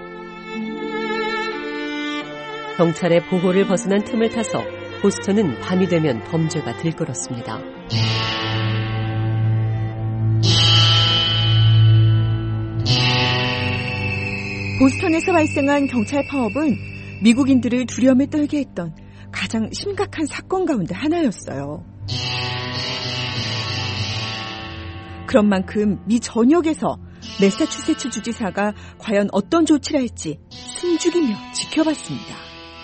경찰의 보호를 벗어난 틈을 타서 보스턴은 밤이 되면 범죄가 들끓었습니다. 보스턴에서 발생한 경찰 파업은 미국인들을 두려움에 떨게 했던 가장 심각한 사건 가운데 하나였어요. 그런 만큼 미 전역에서 매사추세츠 주지사가 과연 어떤 조치를 할지 숨죽이며 지켜봤습니다.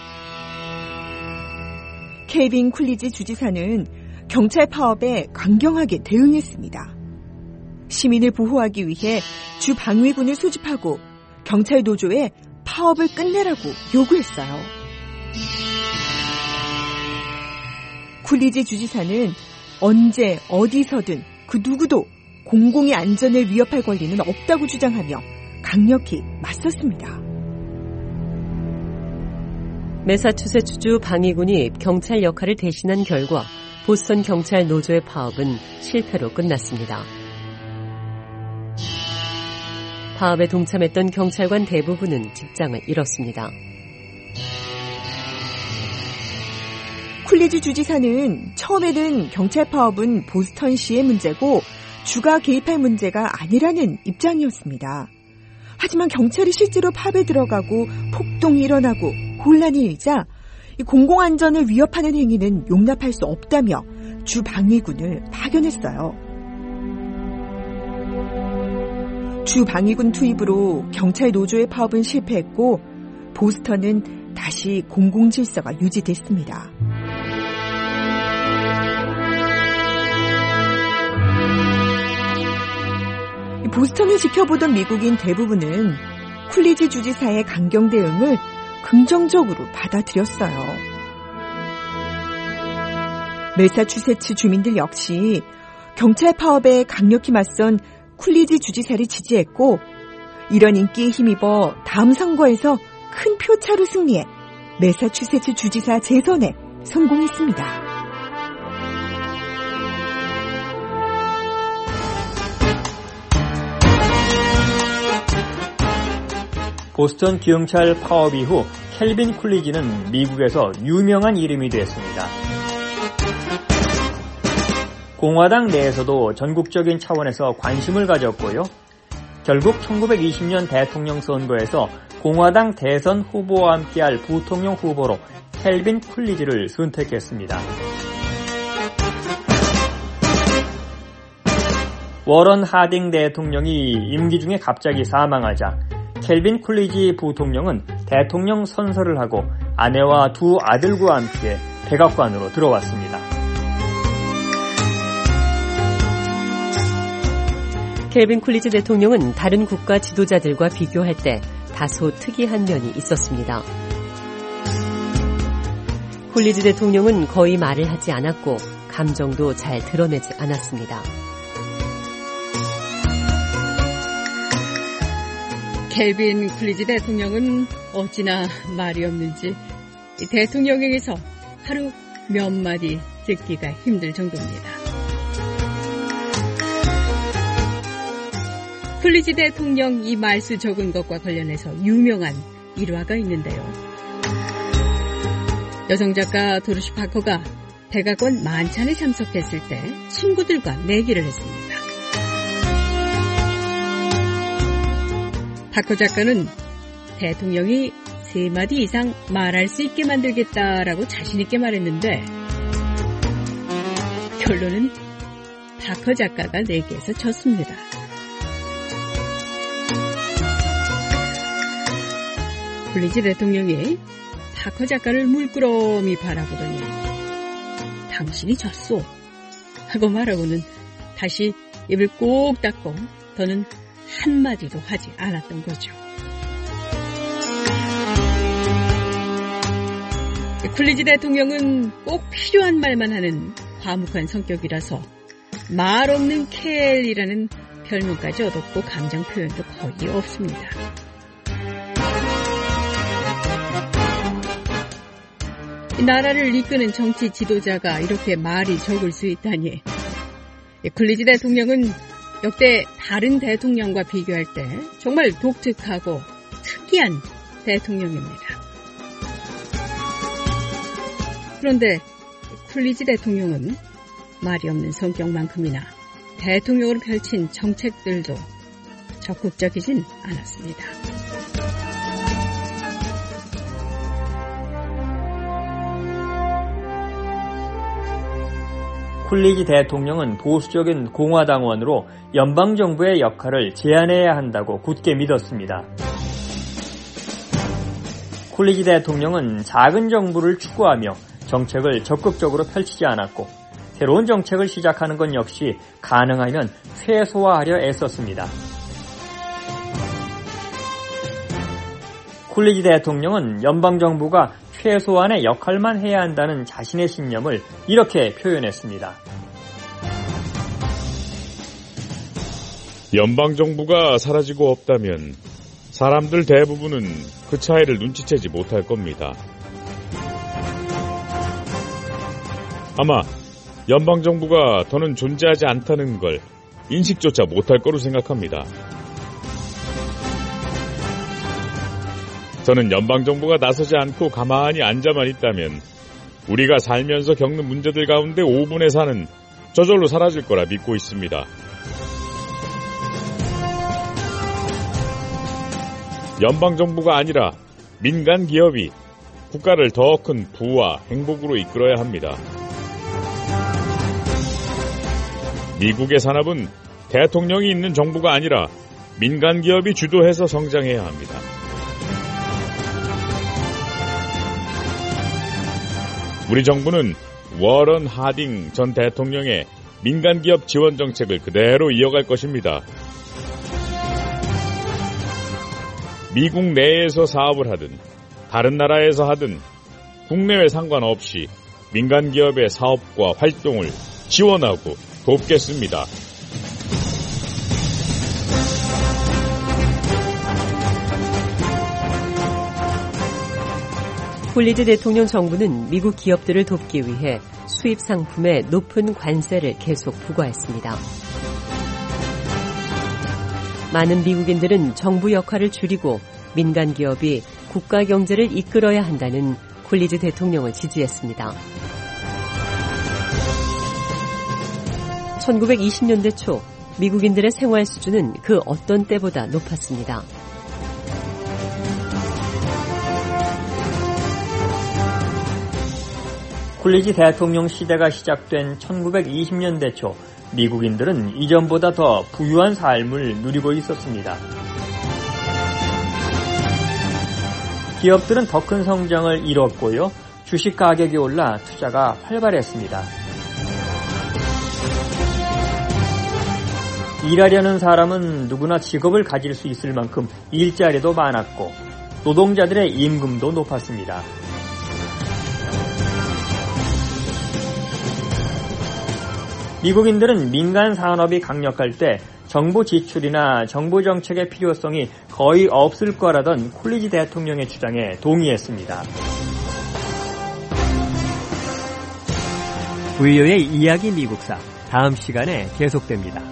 켈빈 쿨리지 주지사는 경찰 파업에 강경하게 대응했습니다. 시민을 보호하기 위해 주 방위군을 소집하고 경찰 노조에 파업을 끝내라고 요구했어요. 쿨리지 주지사는 언제 어디서든 그 누구도 공공의 안전을 위협할 권리는 없다고 주장하며 강력히 맞섰습니다. 매사추세츠주 방위군이 경찰 역할을 대신한 결과 보스턴 경찰 노조의 파업은 실패로 끝났습니다. 파업에 동참했던 경찰관 대부분은 직장을 잃었습니다. 쿨리지 주지사는 처음에는 경찰 파업은 보스턴시의 문제고 주가 개입할 문제가 아니라는 입장이었습니다. 하지만 경찰이 실제로 파업에 들어가고 폭동이 일어나고 혼란이 일자 공공안전을 위협하는 행위는 용납할 수 없다며 주 방위군을 파견했어요. 주 방위군 투입으로 경찰 노조의 파업은 실패했고 보스턴은 다시 공공질서가 유지됐습니다. 보스턴을 지켜보던 미국인 대부분은 쿨리지 주지사의 강경 대응을 긍정적으로 받아들였어요. 매사추세츠 주민들 역시 경찰 파업에 강력히 맞선 쿨리지 주지사를 지지했고 이런 인기에 힘입어 다음 선거에서 큰 표차로 승리해 매사추세츠 주지사 재선에 성공했습니다. 보스턴 경찰 파업 이후 켈빈 쿨리지는 미국에서 유명한 이름이 됐습니다. 공화당 내에서도 전국적인 차원에서 관심을 가졌고요. 결국 1920년 대통령 선거에서 공화당 대선 후보와 함께할 부통령 후보로 켈빈 쿨리지를 선택했습니다. 워런 하딩 대통령이 임기 중에 갑자기 사망하자 켈빈 쿨리지 부통령은 대통령 선서를 하고 아내와 두 아들과 함께 백악관으로 들어왔습니다. 켈빈 쿨리지 대통령은 다른 국가 지도자들과 비교할 때 다소 특이한 면이 있었습니다. 쿨리지 대통령은 거의 말을 하지 않았고 감정도 잘 드러내지 않았습니다. 켈빈 쿨리지 대통령은 어찌나 말이 없는지 대통령에게서 하루 몇 마디 듣기가 힘들 정도입니다. 쿨리지 대통령 이 말수 적은 것과 관련해서 유명한 일화가 있는데요. 여성 작가 도로시 파커가 백악관 만찬에 참석했을 때 친구들과 내기를 했습니다. 파커 작가는 대통령이 3마디 이상 말할 수 있게 만들겠다라고 자신있게 말했는데 결론은 파커 작가가 내기에서 졌습니다. 쿨리지 대통령이 파커 작가를 물끄러미 바라보더니 당신이 졌소 하고 말하고는 다시 입을 꼭 닫고 더는 한마디도 하지 않았던 거죠. 쿨리지 대통령은 꼭 필요한 말만 하는 과묵한 성격이라서 말 없는 켈이라는 별명까지 얻었고 감정 표현도 거의 없습니다. 이 나라를 이끄는 정치 지도자가 이렇게 말이 적을 수 있다니. 쿨리지 대통령은 역대 다른 대통령과 비교할 때 정말 독특하고 특이한 대통령입니다. 그런데 쿨리지 대통령은 말이 없는 성격만큼이나 대통령으로 펼친 정책들도 적극적이진 않았습니다. 쿨리지 대통령은 보수적인 공화당원으로 연방정부의 역할을 제한해야 한다고 굳게 믿었습니다. 쿨리지 대통령은 작은 정부를 추구하며 정책을 적극적으로 펼치지 않았고 새로운 정책을 시작하는 건 역시 가능하면 최소화하려 애썼습니다. 쿨리지 대통령은 연방정부가 최소한의 역할만 해야 한다는 자신의 신념을 이렇게 표현했습니다. 연방정부가 사라지고 없다면 사람들 대부분은 그 차이를 눈치채지 못할 겁니다. 아마 연방정부가 더는 존재하지 않다는 걸 인식조차 못할 거로 생각합니다. 저는 연방정부가 나서지 않고 가만히 앉아만 있다면 우리가 살면서 겪는 문제들 가운데 5분의 4는 저절로 사라질 거라 믿고 있습니다. 연방정부가 아니라 민간 기업이 국가를 더 큰 부와 행복으로 이끌어야 합니다. 미국의 산업은 대통령이 있는 정부가 아니라 민간 기업이 주도해서 성장해야 합니다. 우리 정부는 워런 하딩 전 대통령의 민간 기업 지원 정책을 그대로 이어갈 것입니다. 미국 내에서 사업을 하든 다른 나라에서 하든 국내외 상관없이 민간 기업의 사업과 활동을 지원하고 돕겠습니다. 쿨리지 대통령 정부는 미국 기업들을 돕기 위해 수입 상품에 높은 관세를 계속 부과했습니다. 많은 미국인들은 정부 역할을 줄이고 민간 기업이 국가 경제를 이끌어야 한다는 쿨리지 대통령을 지지했습니다. 1920년대 초 미국인들의 생활 수준은 그 어떤 때보다 높았습니다. 쿨리지 대통령 시대가 시작된 1920년대 초 미국인들은 이전보다 더 부유한 삶을 누리고 있었습니다. 기업들은 더 큰 성장을 이뤘고요. 주식 가격이 올라 투자가 활발했습니다. 일하려는 사람은 누구나 직업을 가질 수 있을 만큼 일자리도 많았고 노동자들의 임금도 높았습니다. 미국인들은 민간 산업이 강력할 때 정부 지출이나 정부 정책의 필요성이 거의 없을 거라던 쿨리지 대통령의 주장에 동의했습니다. VOA의 이야기 미국사 다음 시간에 계속됩니다.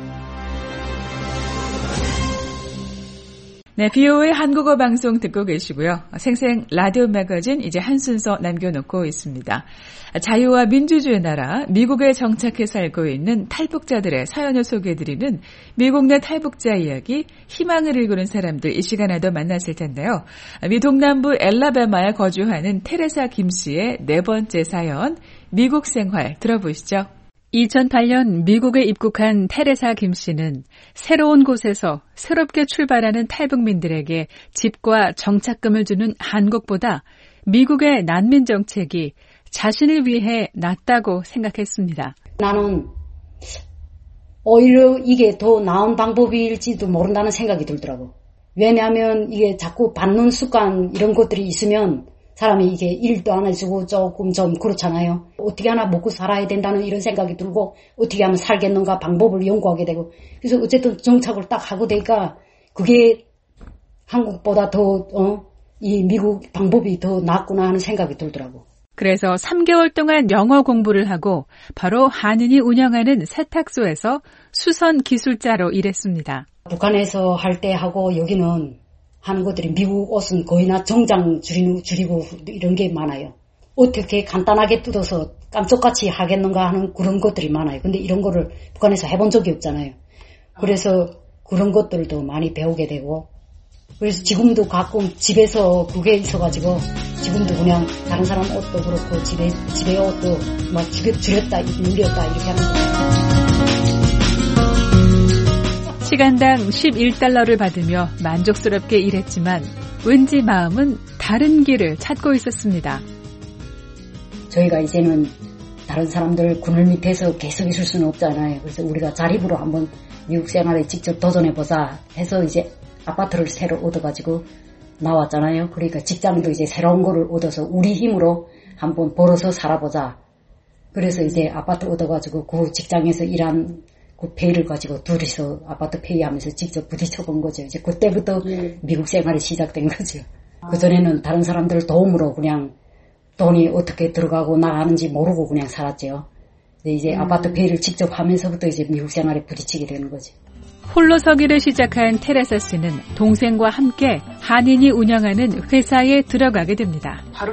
네, VOA 한국어 방송 듣고 계시고요. 생생 라디오 매거진 이제 한 순서 남겨놓고 있습니다. 자유와 민주주의 나라 미국에 정착해 살고 있는 탈북자들의 사연을 소개해드리는 미국 내 탈북자 이야기 희망을 일구는 사람들 이 시간에도 만났을 텐데요. 미 동남부 엘라바마에 거주하는 테레사 김 씨의 네 번째 사연 미국 생활 들어보시죠. 2008년 미국에 입국한 테레사 김 씨는 새로운 곳에서 새롭게 출발하는 탈북민들에게 집과 정착금을 주는 한국보다 미국의 난민 정책이 자신을 위해 낫다고 생각했습니다. 나는 오히려 이게 더 나은 방법일지도 모른다는 생각이 들더라고. 왜냐하면 이게 자꾸 받는 습관 이런 것들이 있으면 사람이 이게 일도 안 해주고 조금 좀 그렇잖아요. 어떻게 하나 먹고 살아야 된다는 이런 생각이 들고 어떻게 하면 살겠는가 방법을 연구하게 되고 그래서 어쨌든 정착을 딱 하고 되니까 그게 한국보다 더 이 미국 방법이 더 낫구나 하는 생각이 들더라고. 그래서 3개월 동안 영어 공부를 하고 바로 한인이 운영하는 세탁소에서 수선 기술자로 일했습니다. 북한에서 할 때 하고 여기는 하는 것들이 미국 옷은 거의나 정장 줄이고 이런 게 많아요. 어떻게 간단하게 뜯어서 깜짝같이 하겠는가 하는 그런 것들이 많아요. 근데 이런 거를 북한에서 해본 적이 없잖아요. 그래서 그런 것들도 많이 배우게 되고 그래서 지금도 가끔 집에서 그게 있어가지고 지금도 그냥 다른 사람 옷도 그렇고 집에 옷도 막 줄였다 늘렸다 이렇게 하는 거예요. 시간당 11달러를 받으며 만족스럽게 일했지만 왠지 마음은 다른 길을 찾고 있었습니다. 저희가 이제는 다른 사람들 그늘 밑에서 계속 있을 수는 없잖아요. 그래서 우리가 자립으로 한번 미국 생활에 직접 도전해보자 해서 이제 아파트를 새로 얻어가지고 나왔잖아요. 그러니까 직장도 이제 새로운 거를 얻어서 우리 힘으로 한번 벌어서 살아보자. 그래서 이제 아파트 얻어가지고 그 직장에서 일한 그 페이를 가지고 둘이서 아파트 페이하면서 직접 부딪혀 본 거죠. 이제 그때부터 미국 생활이 시작된 거죠. 그전에는 다른 사람들 도움으로 그냥 돈이 어떻게 들어가고 나가는지 모르고 그냥 살았죠. 이제 아파트 페이를 직접 하면서부터 이제 미국 생활에 부딪히게 되는 거죠. 홀로 서기를 시작한 테레사 씨는 동생과 함께 한인이 운영하는 회사에 들어가게 됩니다. 바로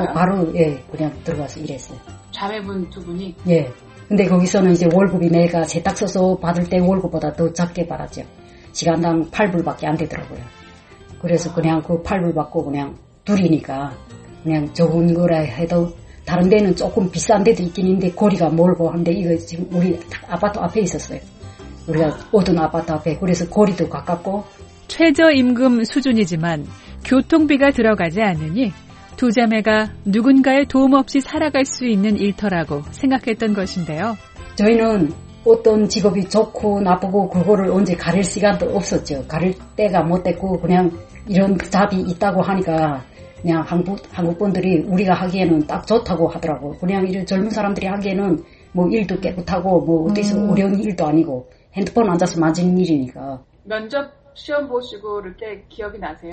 예, 그냥 들어가서 일했어요. 자매분 두 분이? 예. 근데 거기서는 이제 월급이 내가 세탁소서 받을 때 월급보다 더 작게 받았죠. 시간당 8불밖에 안 되더라고요. 그래서 그냥 그 8불 받고 그냥 둘이니까 그냥 적은 거라 해도 다른 데는 조금 비싼 데도 있긴 있는데 거리가 멀고 한데 이거 지금 우리 아파트 앞에 있었어요. 우리가 오던 아파트 앞에. 그래서 거리도 가깝고. 최저임금 수준이지만 교통비가 들어가지 않으니 두 자매가 누군가의 도움 없이 살아갈 수 있는 일터라고 생각했던 것인데요. 저희는 어떤 직업이 좋고 나쁘고 그거를 언제 가릴 시간도 없었죠. 가릴 때가 못 됐고 그냥 이런 잡이 있다고 하니까 그냥 한국 분들이 우리가 하기에는 딱 좋다고 하더라고. 그냥 이런 젊은 사람들이 하기에는 뭐 일도 깨끗하고 뭐 어디서 어려운 일도 아니고 핸드폰 앉아서 만지는 일이니까. 면접 시험 보시고 이렇게 기억이 나세요?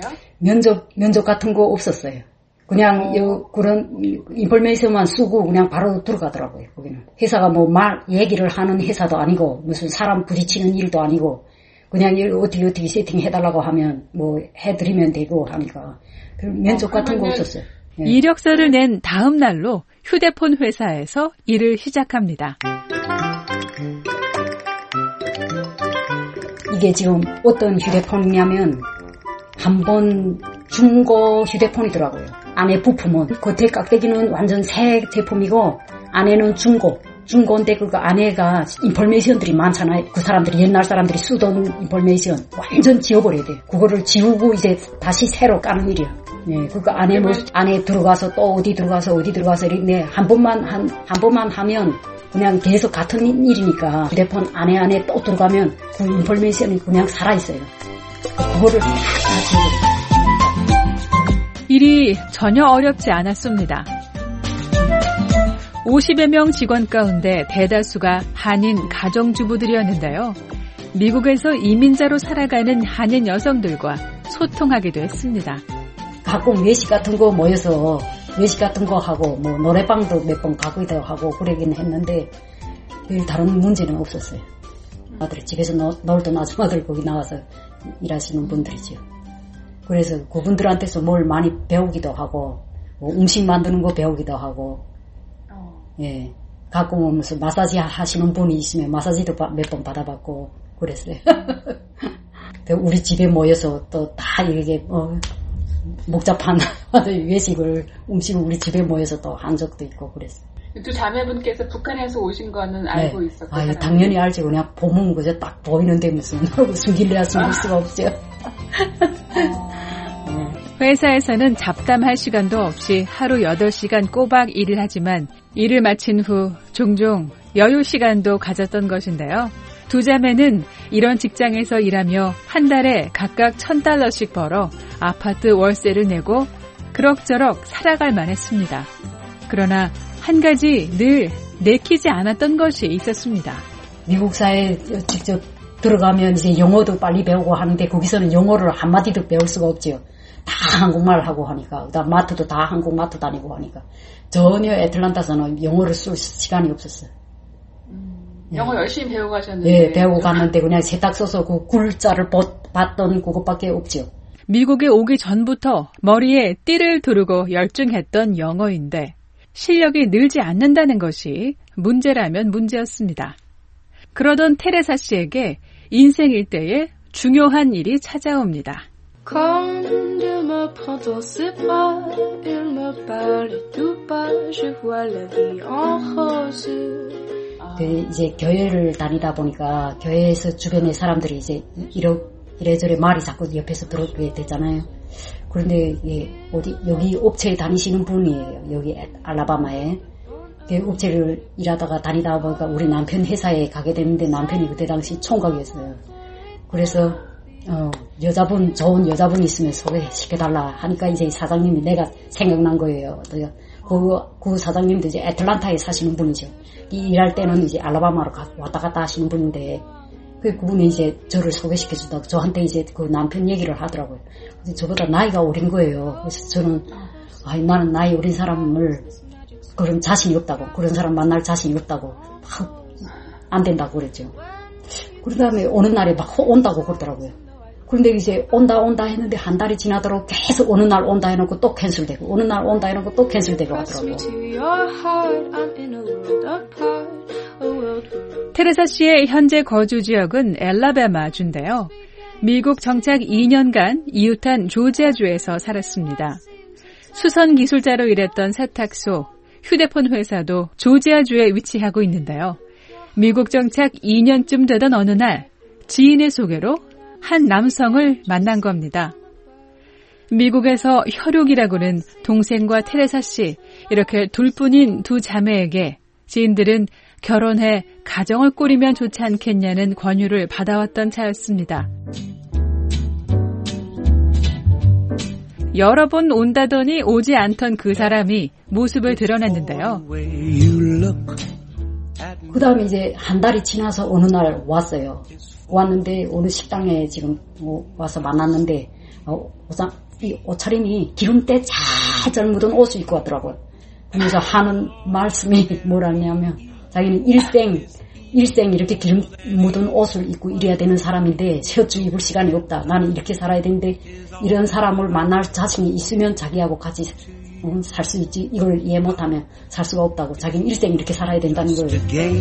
면접 같은 거 없었어요. 그냥 그런 인포메이션만 쓰고 그냥 바로 들어가더라고요. 거기는 회사가 뭐 얘기를 하는 회사도 아니고 무슨 사람 부딪히는 일도 아니고 그냥 어떻게 세팅해달라고 하면 뭐 해드리면 되고 하니까 면접 같은 거 없었어요. 네. 이력서를 낸 다음 날로 휴대폰 회사에서 일을 시작합니다. 이게 지금 어떤 휴대폰이냐면 한번 중고 휴대폰이더라고요. 안에 부품은 겉에 깍대기는 완전 새 제품이고 안에는 중고인데 그 안에가 인포메이션들이 많잖아요. 그 사람들이 옛날 사람들이 쓰던 인포메이션 완전 지워버려야 돼요. 그거를 지우고 이제 다시 새로 까는 일이야. 네, 그거 안에 안에 들어가서 또 어디 들어가서 이렇게 한 번만 하면 그냥 계속 같은 일이니까 휴대폰 안에 또 들어가면 그 인포메이션이 그냥 살아있어요. 그거를 다 지워버려요. 일이 전혀 어렵지 않았습니다. 50여 명 직원 가운데 대다수가 한인 가정주부들이었는데요. 미국에서 이민자로 살아가는 한인 여성들과 소통하기도 했습니다. 가끔 외식 같은 거 모여서 외식 같은 거 하고 뭐 노래방도 몇 번 가기도 하고 그러긴 했는데 다른 문제는 없었어요. 아들 집에서 놀던 아줌마들 거기 나와서 일하시는 분들이죠. 그래서 그분들한테서 뭘 많이 배우기도 하고 뭐 음식 만드는 거 배우기도 하고 예 가끔 오면서 마사지 하시는 분이 있으면 마사지도 몇 번 받아봤고 그랬어요. 우리 집에 모여서 또 다 이렇게 목자판 외식을 음식을 우리 집에 모여서 또 한 적도 있고 그랬어요. 두 자매분께서 북한에서 오신 거는 알고 네. 있었고요. 당연히 알죠. 그냥 보면 그저 딱 보이는데 무슨 숨길 수가 없죠. 회사에서는 잡담할 시간도 없이 하루 8시간 꼬박 일을 하지만 일을 마친 후 종종 여유 시간도 가졌던 것인데요. 두 자매는 이런 직장에서 일하며 한 달에 각각 $1,000씩 벌어 아파트 월세를 내고 그럭저럭 살아갈 만했습니다. 그러나 한 가지 늘 내키지 않았던 것이 있었습니다. 미국 사회에 직접 들어가면 이제 영어도 빨리 배우고 하는데 거기서는 영어를 한마디도 배울 수가 없지요. 다 한국말 하고 하니까. 그다음 마트도 다 한국 마트 다니고 하니까. 전혀 애틀란타에서는 영어를 쓸 시간이 없었어요. 영어 열심히 배우고 가셨는데. 예, 배우고 갔는데 그냥 세탁소서 그 굴자를 봤던 그것밖에 없지요. 미국에 오기 전부터 머리에 띠를 두르고 열중했던 영어인데 실력이 늘지 않는다는 것이 문제라면 문제였습니다. 그러던 테레사 씨에게 인생 일대에 중요한 일이 찾아옵니다. 이제 교회를 다니다 보니까 교회에서 주변의 사람들이 이제 이래저래 말이 자꾸 옆에서 들어오게 됐잖아요. 그런데 여기 업체에 다니시는 분이에요. 여기 알라바마에. 업체를 일하다가 다니다 보니까 우리 남편 회사에 가게 됐는데 남편이 그때 당시 총각이었어요. 그래서 좋은 여자분이 있으면 소개시켜달라 하니까 이제 사장님이 내가 생각난 거예요. 그 사장님도 이제 애틀란타에 사시는 분이죠. 일할 때는 이제 알라바마로 왔다 갔다 하시는 분인데 그분이 이제 저를 소개시켜주다가 저한테 이제 그 남편 얘기를 하더라고요. 근데 저보다 나이가 어린 거예요. 그래서 저는 나는 나이 어린 사람을 그런 자신이 없다고, 그런 사람 만날 자신이 없다고 안 된다고 그랬죠. 그 다음에 어느 날에 막 온다고 그러더라고요. 그런데 이제 온다 했는데 한 달이 지나도록 계속 어느 날 온다 해놓고 또 캔슬되고 어느 날 온다 해놓고 또 캔슬되고 하더라고요. 테레사 씨의 현재 거주 지역은 엘라바마주인데요. 미국 정착 2년간 이웃한 조지아주에서 살았습니다. 수선 기술자로 일했던 세탁소, 휴대폰 회사도 조지아주에 위치하고 있는데요. 미국 정착 2년쯤 되던 어느 날 지인의 소개로 한 남성을 만난 겁니다. 미국에서 혈육이라고는 동생과 테레사 씨, 이렇게 둘뿐인 두 자매에게 지인들은 결혼해 가정을 꾸리면 좋지 않겠냐는 권유를 받아왔던 차였습니다. 여러 번 온다더니 오지 않던 그 사람이 모습을 드러냈는데요. 그 다음에 이제 한 달이 지나서 어느 날 왔어요. 왔는데 어느 식당에 지금 와서 만났는데 이 옷차림이 기름때 잘 묻은 옷을 입고 왔더라고요. 그래서 하는 말씀이 뭐라냐면 자기는 일생 이렇게 기름 묻은 옷을 입고 이래야 되는 사람인데 셔츠 입을 시간이 없다. 나는 이렇게 살아야 되는데 이런 사람을 만날 자신이 있으면 자기하고 같이 살 수 있지. 이걸 이해 못하면 살 수가 없다고. 자기는 일생 이렇게 살아야 된다는 거예요.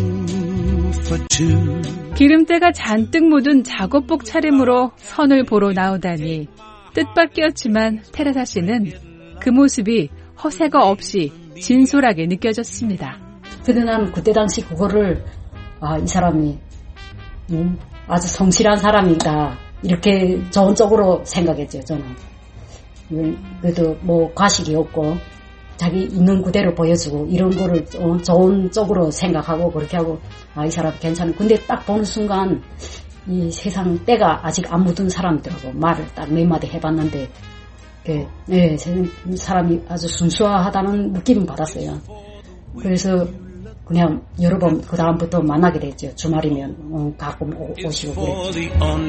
기름때가 잔뜩 묻은 작업복 차림으로 선을 보러 나오다니 뜻밖이었지만 테레사 씨는 그 모습이 허세가 없이 진솔하게 느껴졌습니다. 근데 난 그때 당시 그거를 이 사람이 아주 성실한 사람이다. 이렇게 좋은 쪽으로 생각했죠. 저는. 그래도 뭐 과식이 없고 자기 있는 그대로 보여주고 이런 거를 좋은 쪽으로 생각하고 그렇게 하고 이 사람 괜찮은. 근데 딱 보는 순간 이 세상 때가 아직 안 묻은 사람들하고 말을 딱 몇 마디 해봤는데 사람이 아주 순수하다는 느낌을 받았어요. 그래서 그냥 여러 번 그 다음부터 만나게 됐죠. 주말이면 가끔 오시고 그랬죠.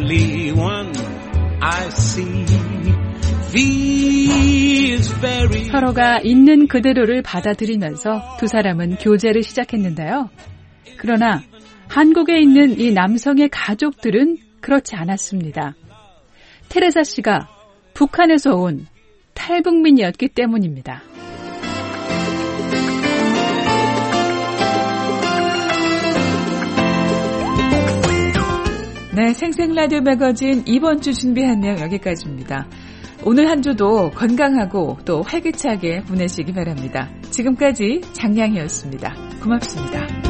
서로가 있는 그대로를 받아들이면서 두 사람은 교제를 시작했는데요. 그러나 한국에 있는 이 남성의 가족들은 그렇지 않았습니다. 테레사 씨가 북한에서 온 탈북민이었기 때문입니다. 네, 생생라디오 매거진 이번 주 준비한 내용 여기까지입니다. 오늘 한 주도 건강하고 또 활기차게 보내시기 바랍니다. 지금까지 장량이었습니다. 고맙습니다.